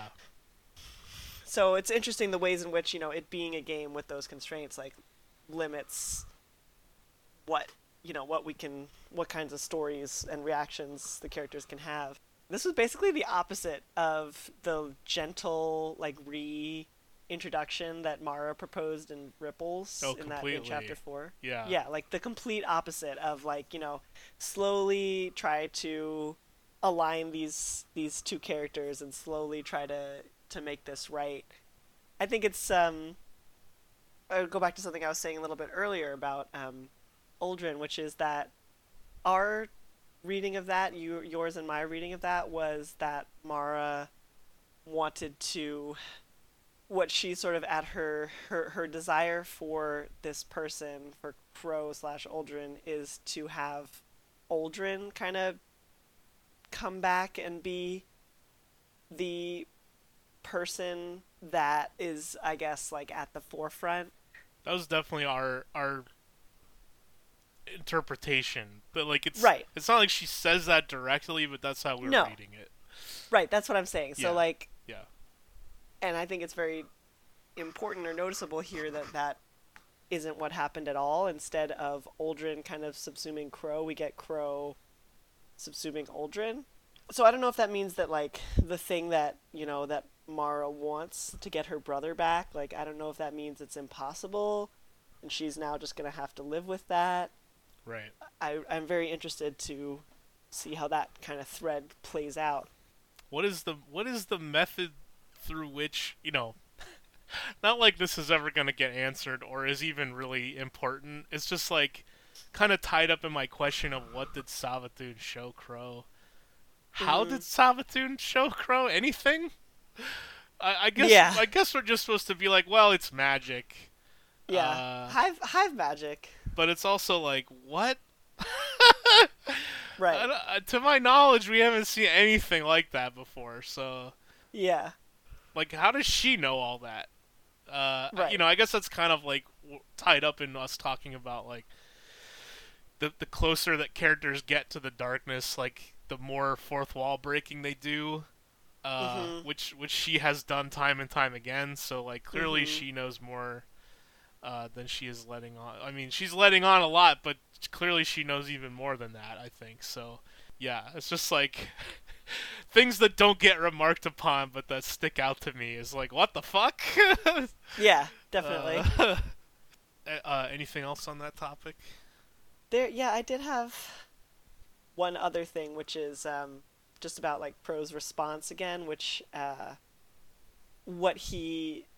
So it's interesting the ways in which, you know, it being a game with those constraints, like, limits what, you know, what we can, what kinds of stories and reactions the characters can have. This was basically the opposite of the gentle, like, re- introduction that Mara proposed in Ripples oh, in that in chapter four. Yeah. Yeah, like the complete opposite of, like, you know, slowly try to align these these two characters and slowly try to to make this right. I think it's um I would go back to something I was saying a little bit earlier about um Uldren, which is that our reading of that, you yours and my reading of that was that Mara wanted to what she sort of at her, her, her desire for this person, for Crow slash Uldren, is to have Uldren kind of come back and be the person that is, I guess, like, at the forefront. That was definitely our our interpretation. But, like, it's right. It's not like she says that directly, but that's how we're no. reading it. Right, that's what I'm saying. So, yeah. like... Yeah. And I think it's very important or noticeable here that that isn't what happened at all. Instead of Uldren kind of subsuming Crow, we get Crow subsuming Uldren. So I don't know if that means that, like, the thing that, you know, that Mara wants to get her brother back, like, I don't know if that means it's impossible and she's now just going to have to live with that. Right. I, I'm very interested to see how that kind of thread plays out. What is the what is the method through which, you know, not like this is ever going to get answered or is even really important. It's just, like, kind of tied up in my question of what did Savathûn show Crow? How mm. did Savathûn show Crow anything? I, I guess yeah. I guess we're just supposed to be like, well, it's magic. Yeah, uh, hive hive magic. But it's also like, what? Right. I, I, to my knowledge, we haven't seen anything like that before. So, Yeah. like, how does she know all that? Uh, you Right. know, I guess that's kind of like w- tied up in us talking about like the the closer that characters get to the darkness, like the more fourth wall breaking they do. Uh, Mhm. which which she has done time and time again. So like clearly Mhm. she knows more uh, than she is letting on. I mean, she's letting on a lot, but clearly she knows even more than that, I think. So, yeah, it's just like things that don't get remarked upon but that stick out to me is like, what the fuck? Yeah, definitely. uh, uh, anything else on that topic? There yeah, I did have one other thing which is um just about like Pro's response again, which uh what he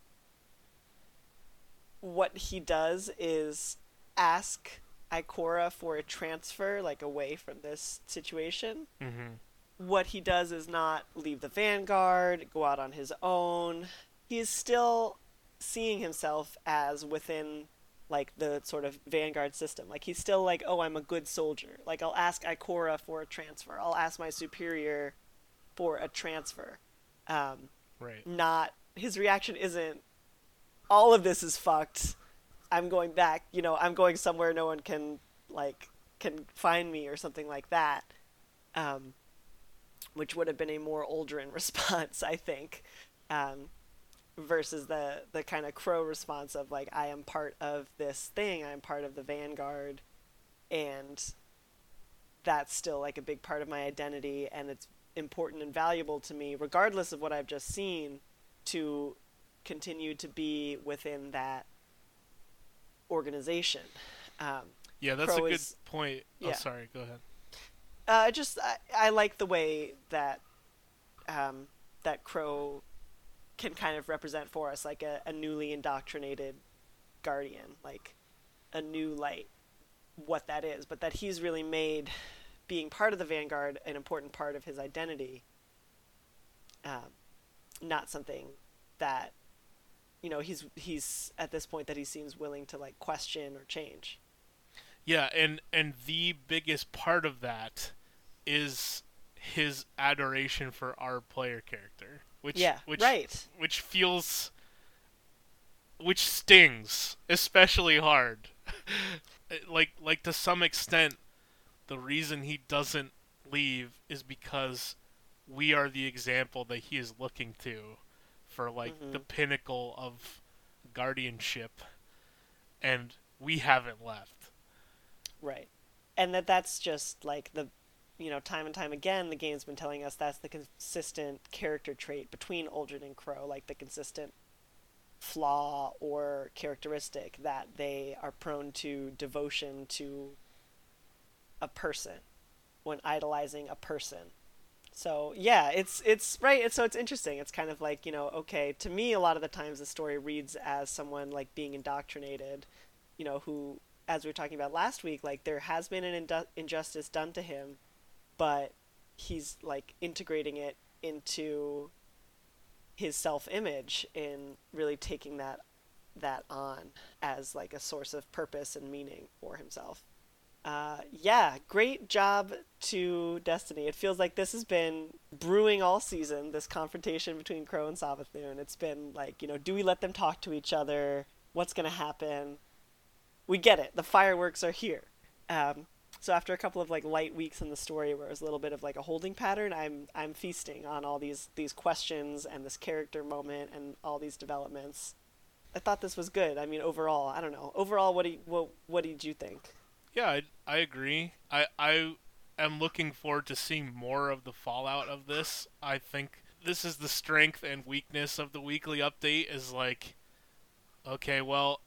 what he does is ask Ikora for a transfer like away from this situation. Mm-hmm. What he does is not leave the Vanguard, go out on his own. He is still seeing himself as within like the sort of Vanguard system. Like he's still like, oh, I'm a good soldier. Like I'll ask Ikora for a transfer. I'll ask my superior for a transfer. Um, Right. not his reaction isn't all of this is fucked. I'm going back. You know, I'm going somewhere no one can like can find me or something like that. Um, which would have been a more Aldrin response, I think, um, versus the the kind of Crow response of like, I am part of this thing, I'm part of the Vanguard, and that's still like a big part of my identity, and it's important and valuable to me, regardless of what I've just seen, to continue to be within that organization. Um, Yeah, that's Crow a good is, point. Oh, yeah. sorry. Go ahead. Uh, just I, I like the way that um, that Crow can kind of represent for us like a, a newly indoctrinated guardian, like a new light, what that is, but that he's really made being part of the Vanguard an important part of his identity, um, not something that you know he's he's at this point that he seems willing to like question or change. Yeah, and and the biggest part of that is his adoration for our player character, which Yeah, which right. which feels which stings especially hard. like like to some extent the reason he doesn't leave is because we are the example that he is looking to for like Mm-hmm. the pinnacle of guardianship, and we haven't left. Right. And that that's just like the, you know, time and time again, the game's been telling us that's the consistent character trait between Uldren and Crow, like the consistent flaw or characteristic that they are prone to devotion to a person when idolizing a person. So yeah, it's it's right. It's, so it's interesting. It's kind of like you know, okay. To me, a lot of the times the story reads as someone like being indoctrinated, you know, who, as we were talking about last week, like there has been an indu- injustice done to him, but he's like integrating it into his self-image and really taking that that on as like a source of purpose and meaning for himself. Uh, yeah, great job to Destiny. It feels like this has been brewing all season, this confrontation between Crow and Savathun. It's been like, you know, do we let them talk to each other? What's going to happen? We get it. The fireworks are here. Um, so after a couple of like light weeks in the story where it was a little bit of like a holding pattern, I'm I'm feasting on all these these questions and this character moment and all these developments. I thought this was good. I mean, overall, I don't know. Overall, what do you, what what did you think? Yeah, I, I agree. I I am looking forward to seeing more of the fallout of this. I think this is the strength and weakness of the weekly update is like, okay, well,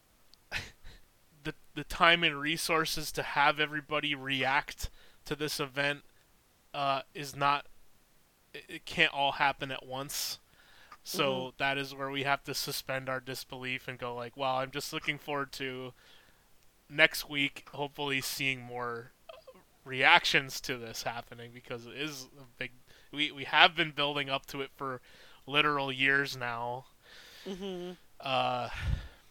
the the time and resources to have everybody react to this event uh, is not. It, it can't all happen at once. So Mm-hmm. that is where we have to suspend our disbelief and go like, well, I'm just looking forward to next week, hopefully seeing more reactions to this happening because it is a big. We we have been building up to it for literal years now. Mm-hmm. Uh,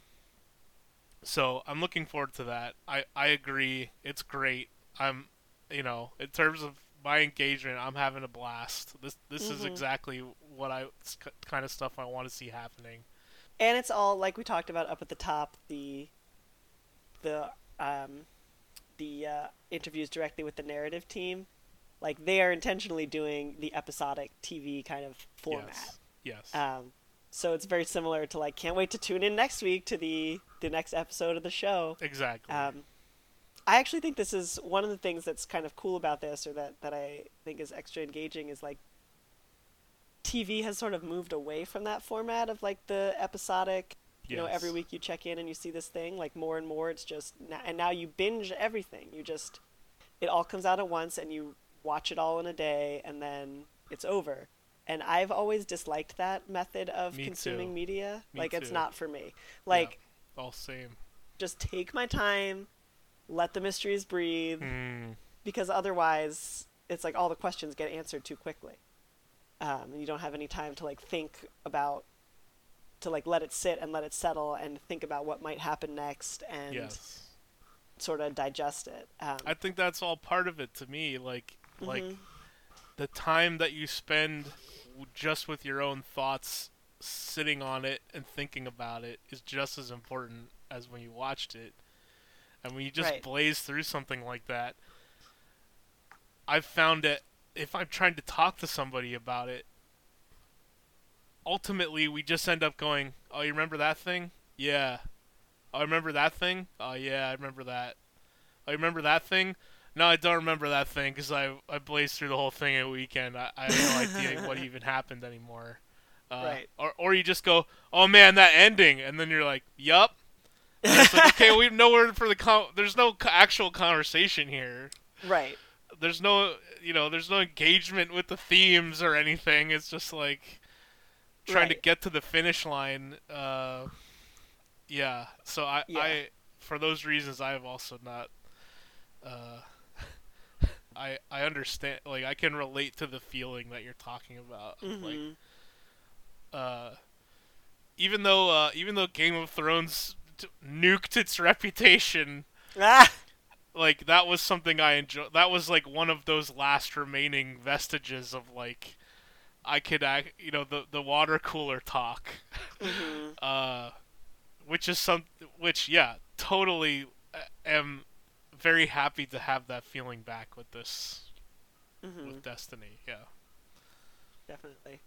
so I'm looking forward to that. I I agree. It's great. I'm you know, in terms of my engagement, I'm having a blast. This this mm-hmm. is exactly what I kind of stuff I want to see happening. And it's all like we talked about up at the top, the the um the uh, interviews directly with the narrative team. Like, they are intentionally doing the episodic T V kind of format. Yes. Yes. Um, so it's very similar to, like, can't wait to tune in next week to the, the next episode of the show. Exactly. Um, I actually think this is one of the things that's kind of cool about this, or that, that I think is extra engaging, is, like, T V has sort of moved away from that format of, like, the episodic, you yes. know, every week you check in and you see this thing. Like, more and more it's just, and now you binge everything. You just, it all comes out at once and you watch it all in a day, and then it's over. And I've always disliked that method of me consuming too. media. Me like, too. It's not for me. Like, yeah, all same. Just take my time, let the mysteries breathe, mm. because otherwise, it's like all the questions get answered too quickly. Um, and you don't have any time to, like, think about, to, like, let it sit and let it settle and think about what might happen next and yes. sort of digest it. Um, I think that's all part of it to me. Like, mm-hmm. like the time that you spend just with your own thoughts, sitting on it and thinking about it, is just as important as when you watched it. And when you just right. blaze through something like that, I've found that if I'm trying to talk to somebody about it, ultimately we just end up going, oh, you remember that thing? Yeah. Oh, I remember that thing? Oh, yeah, I remember that. Oh, you remember that thing? No, I don't remember that thing because I, I blazed through the whole thing in a weekend. I, I have no idea what even happened anymore. Uh, right. Or or you just go, oh, man, that ending. And then you're like, yup. And it's like, okay, we have nowhere for the con- there's no actual conversation here. Right. There's no, you know, there's no engagement with the themes or anything. It's just like trying right. to get to the finish line. Uh, yeah. So I, yeah. I, for those reasons, I have also not. Uh, I I understand. Like, I can relate to the feeling that you're talking about. Mm-hmm. Like, uh, even though uh, even though Game of Thrones t- nuked its reputation. Ah! Like, that was something I enjoy. That was like one of those last remaining vestiges of, like, I could act, you know, the the water cooler talk, mm-hmm. uh, which is some, which yeah, totally am very happy to have that feeling back with this, mm-hmm. with Destiny. Yeah, definitely.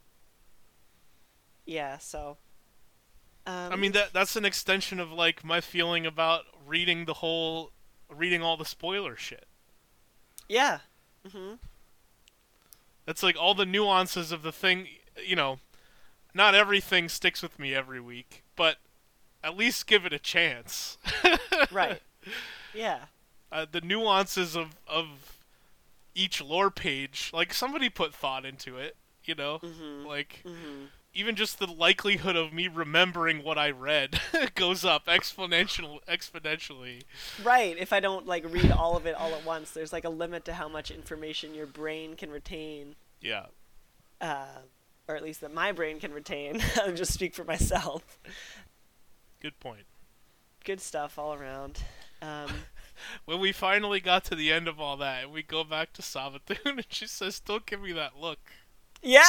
Yeah. So. Um, I mean, that that's an extension of, like, my feeling about reading the whole. Reading all the spoiler shit. Yeah. Mm-hmm. That's like all the nuances of the thing, you know, not everything sticks with me every week, but at least give it a chance. Right. Yeah. Uh, the nuances of, of each lore page, like, somebody put thought into it, you know? Mm-hmm. Like, mm-hmm. even just the likelihood of me remembering what I read goes up exponential, exponentially. Right. If I don't, like, read all of it all at once, there's, like, a limit to how much information your brain can retain. Yeah. Uh, or at least that my brain can retain. I'll just speak for myself. Good point. Good stuff all around. Um, when we finally got to the end of all that, we go back to Savathun, and she says, don't give me that look. Yeah!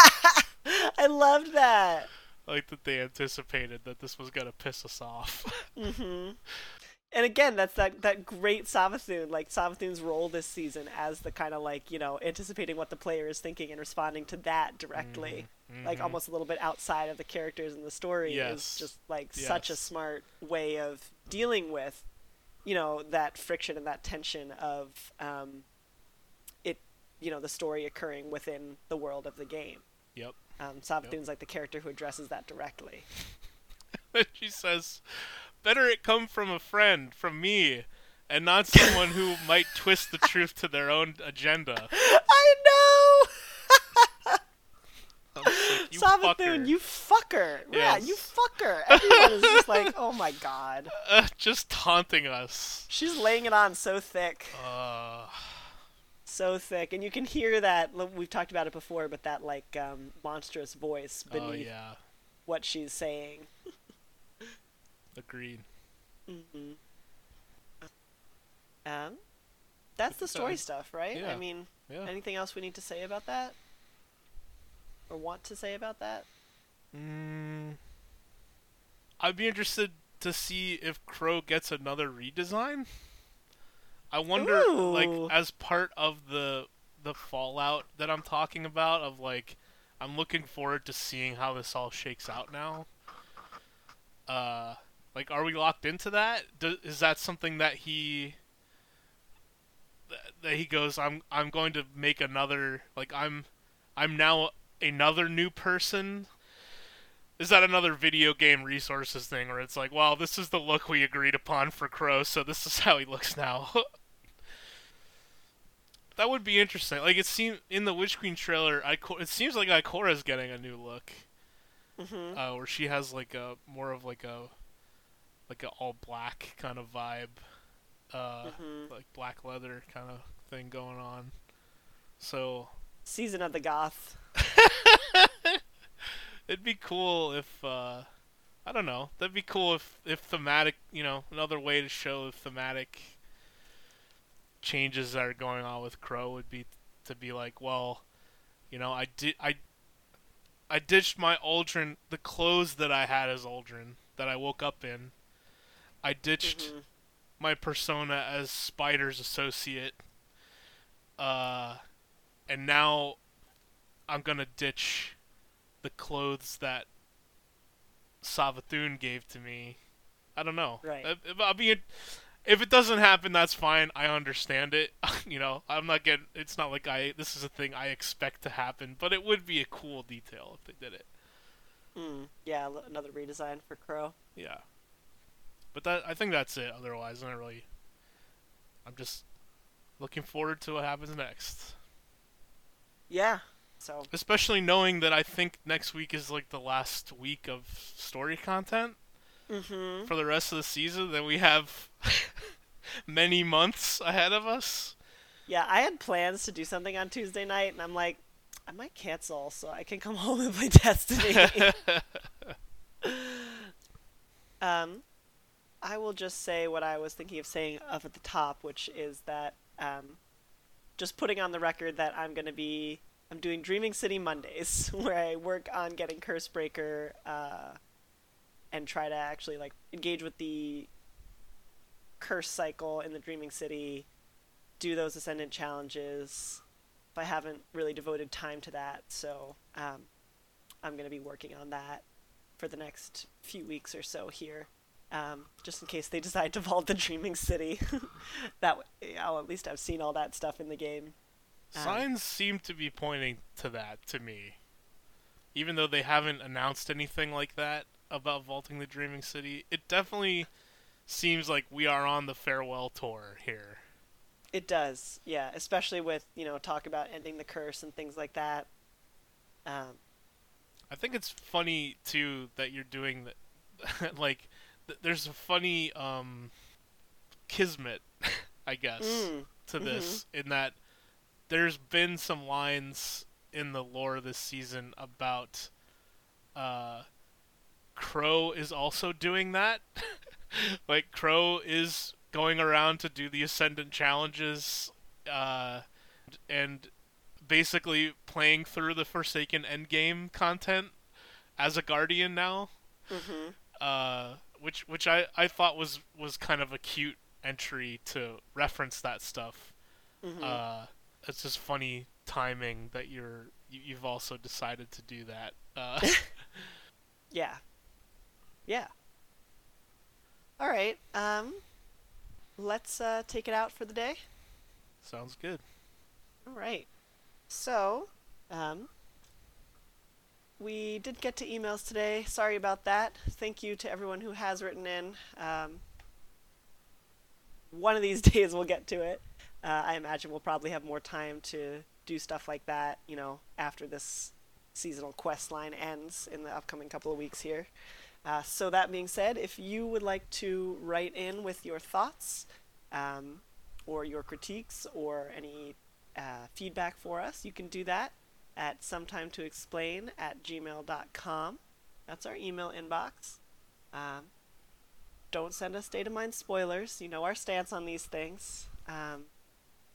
I loved that. Like that they anticipated that this was gonna piss us off. Mm-hmm. And again, that's that, that great Savathun, like Savathun's role this season as the kind of, like, you know, anticipating what the player is thinking and responding to that directly. Mm-hmm. Like almost a little bit outside of the characters in the story. Yes. Is just like yes. such a smart way of dealing with, you know, that friction and that tension of um, it, you know, the story occurring within the world of the game. Yep. Um, Savathun's yep. like the character who addresses that directly. She says, better it come from a friend, from me, and not someone who might twist the truth to their own agenda. I know! Like, you Savathun, fucker. you fucker! Yes. Yeah, you fucker! Everyone is just like, oh my god. Uh, just taunting us. She's laying it on so thick. Uh... So thick, and you can hear that. We've talked about it before, but that, like, um, monstrous voice beneath oh, yeah. what she's saying. Agreed. Mm-hmm. Um, that's the story stuff, right? Yeah. I mean, Yeah. anything else we need to say about that? Or want to say about that? Mm, I'd be interested to see if Crow gets another redesign. I wonder, Ooh. like, as part of the the fallout that I'm talking about, of like, I'm looking forward to seeing how this all shakes out now. Uh, like, are we locked into that? Do, is that something that he that he goes, I'm I'm going to make another, like, I'm I'm now another new person? Is that another video game resources thing where it's like, well, this is the look we agreed upon for Crow, so this is how he looks now? That would be interesting. Like, it seemed in the Witch Queen trailer, Iko- it seems like Ikora's getting a new look, Mm-hmm. uh, where she has like a more of like a like a all black kind of vibe, uh, Mm-hmm. like black leather kind of thing going on. So Season of the Goth. it'd be cool if uh, I don't know. That'd be cool if if thematic, you know, another way to show thematic changes that are going on with Crow would be to be like, well, you know, I did I I ditched my Aldrin, the clothes that I had as Aldrin that I woke up in. I ditched Mm-hmm. my persona as Spider's associate. Uh and now I'm going to ditch the clothes that Savathun gave to me. I don't know. Right. If, I'll be If it doesn't happen, that's fine. I understand it. You know, I'm not getting. It's not like I. This is a thing I expect to happen, but it would be a cool detail if they did it. Mm. Yeah, l- another redesign for Crow. Yeah. But that I think that's it. Otherwise, I'm not really. I'm just looking forward to what happens next. Yeah. So. Especially knowing that I think next week is like the last week of story content Mm-hmm. for the rest of the season. Then we have many months ahead of us. Yeah, I had plans to do something on Tuesday night, and I'm like, I might cancel so I can come home and play Destiny. um, I will just say what I was thinking of saying up at the top, which is that um, just putting on the record that I'm going to be I'm doing Dreaming City Mondays, where I work on getting Cursebreaker uh, and try to actually like engage with the curse cycle in the Dreaming City, do those Ascendant challenges. If I haven't really devoted time to that, so um, I'm going to be working on that for the next few weeks or so here, um, just in case they decide to vault the Dreaming City. That w- I'll at least have seen all that stuff in the game. Signs seem to be pointing to that to me. Even though they haven't announced anything like that about vaulting the Dreaming City, it definitely seems like we are on the farewell tour here. It does, yeah, especially with, you know, talk about ending the curse and things like that. Um, I think it's funny too that you're doing that. Like, th- there's a funny um, kismet, I guess, mm, to this in that there's been some lines in the lore this season about uh, Crow is also doing that. Like, Crow is going around to do the Ascendant challenges, uh, and basically playing through the Forsaken endgame content as a Guardian now. mm-hmm. Uh, which which I, I thought was, was kind of a cute entry to reference that stuff. Mm-hmm. Uh, it's just funny timing that you're you, you've also decided to do that. Uh, Yeah. Yeah. All right. Um, let's uh, take it out for the day. sounds good. All right. So, um, we did get to emails today. Sorry about that. Thank you to everyone who has written in. Um, one of these days we'll get to it. Uh, I imagine we'll probably have more time to do stuff like that, you know, after this seasonal quest line ends in the upcoming couple of weeks here. Uh, so that being said, if you would like to write in with your thoughts, um, or your critiques, or any uh, feedback for us, you can do that at sometimetoexplain at gmail dot com. That's our email inbox. Um, don't send us Data Mine spoilers. You know our stance on these things. Um,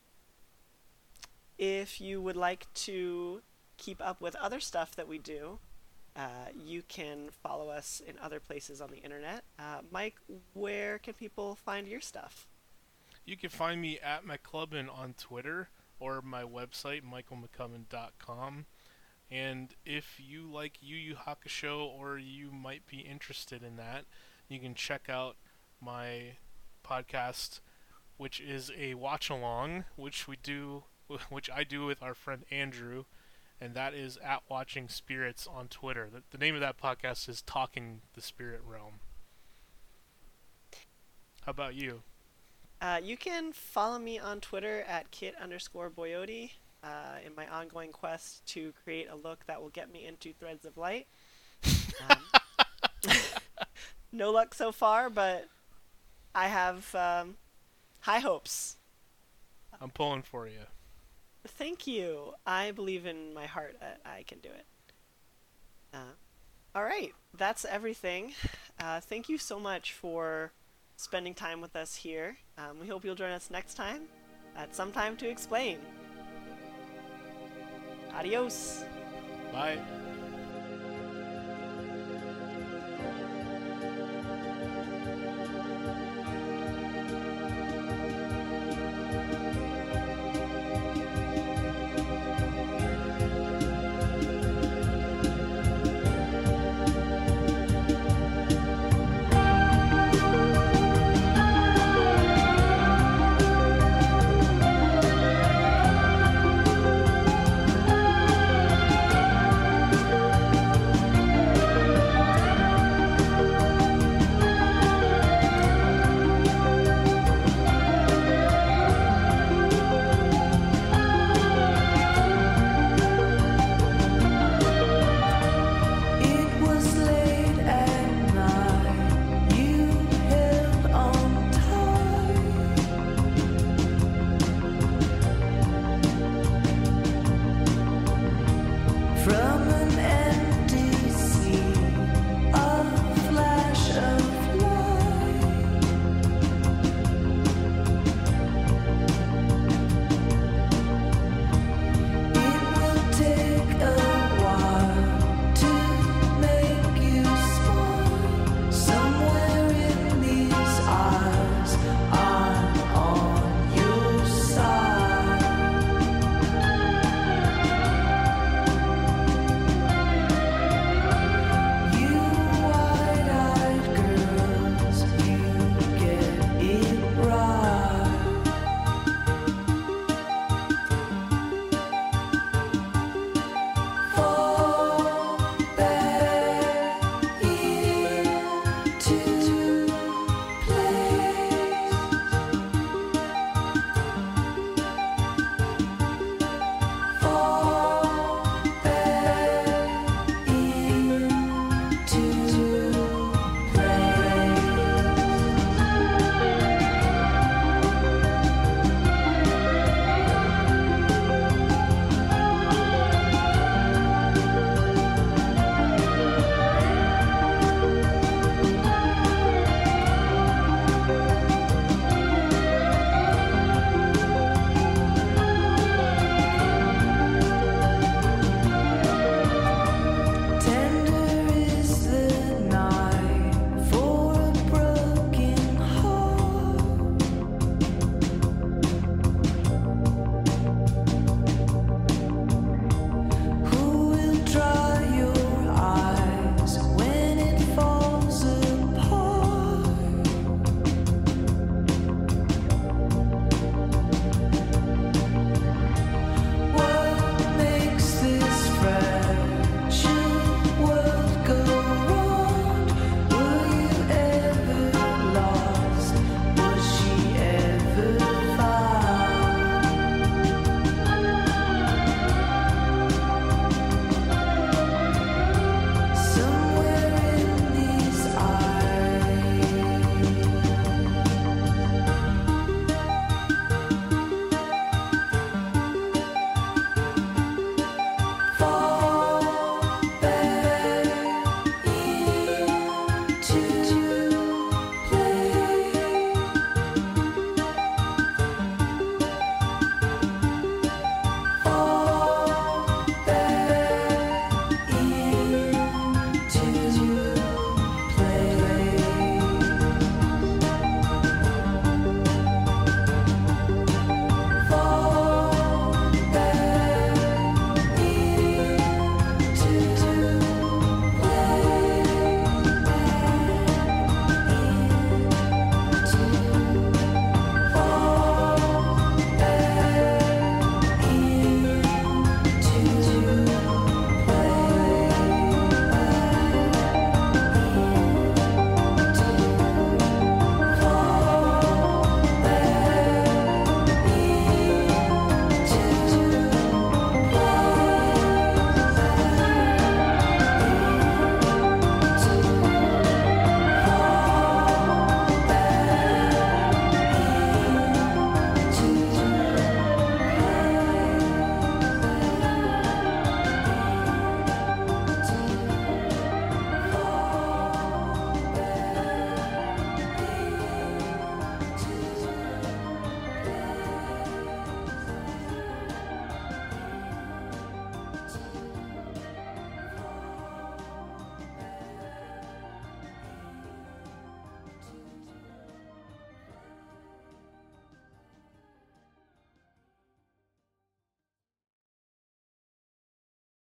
if you would like to keep up with other stuff that we do, uh, you can follow us in other places on the internet. Uh, Mike, where can people find your stuff? You can find me at McClubbin on Twitter or my website, michael mccubbin dot com. And if you like Yu Yu Hakusho or you might be interested in that, you can check out my podcast, which is a watch-along, which we do, which I do with our friend Andrew, and that is at Watching Spirits on Twitter. The, the name of that podcast is Talking the Spirit Realm. How about you? Uh, you can follow me on Twitter at kit underscore boyote uh, in my ongoing quest to create a look that will get me into Threads of Light. Um, no luck so far, but I have um, high hopes. I'm pulling for you. Thank you. I believe in my heart that I can do it. Uh, all right, that's everything. Uh, thank you so much for spending time with us here. Um, we hope you'll join us next time at Some Time to Explain. Adios. Bye.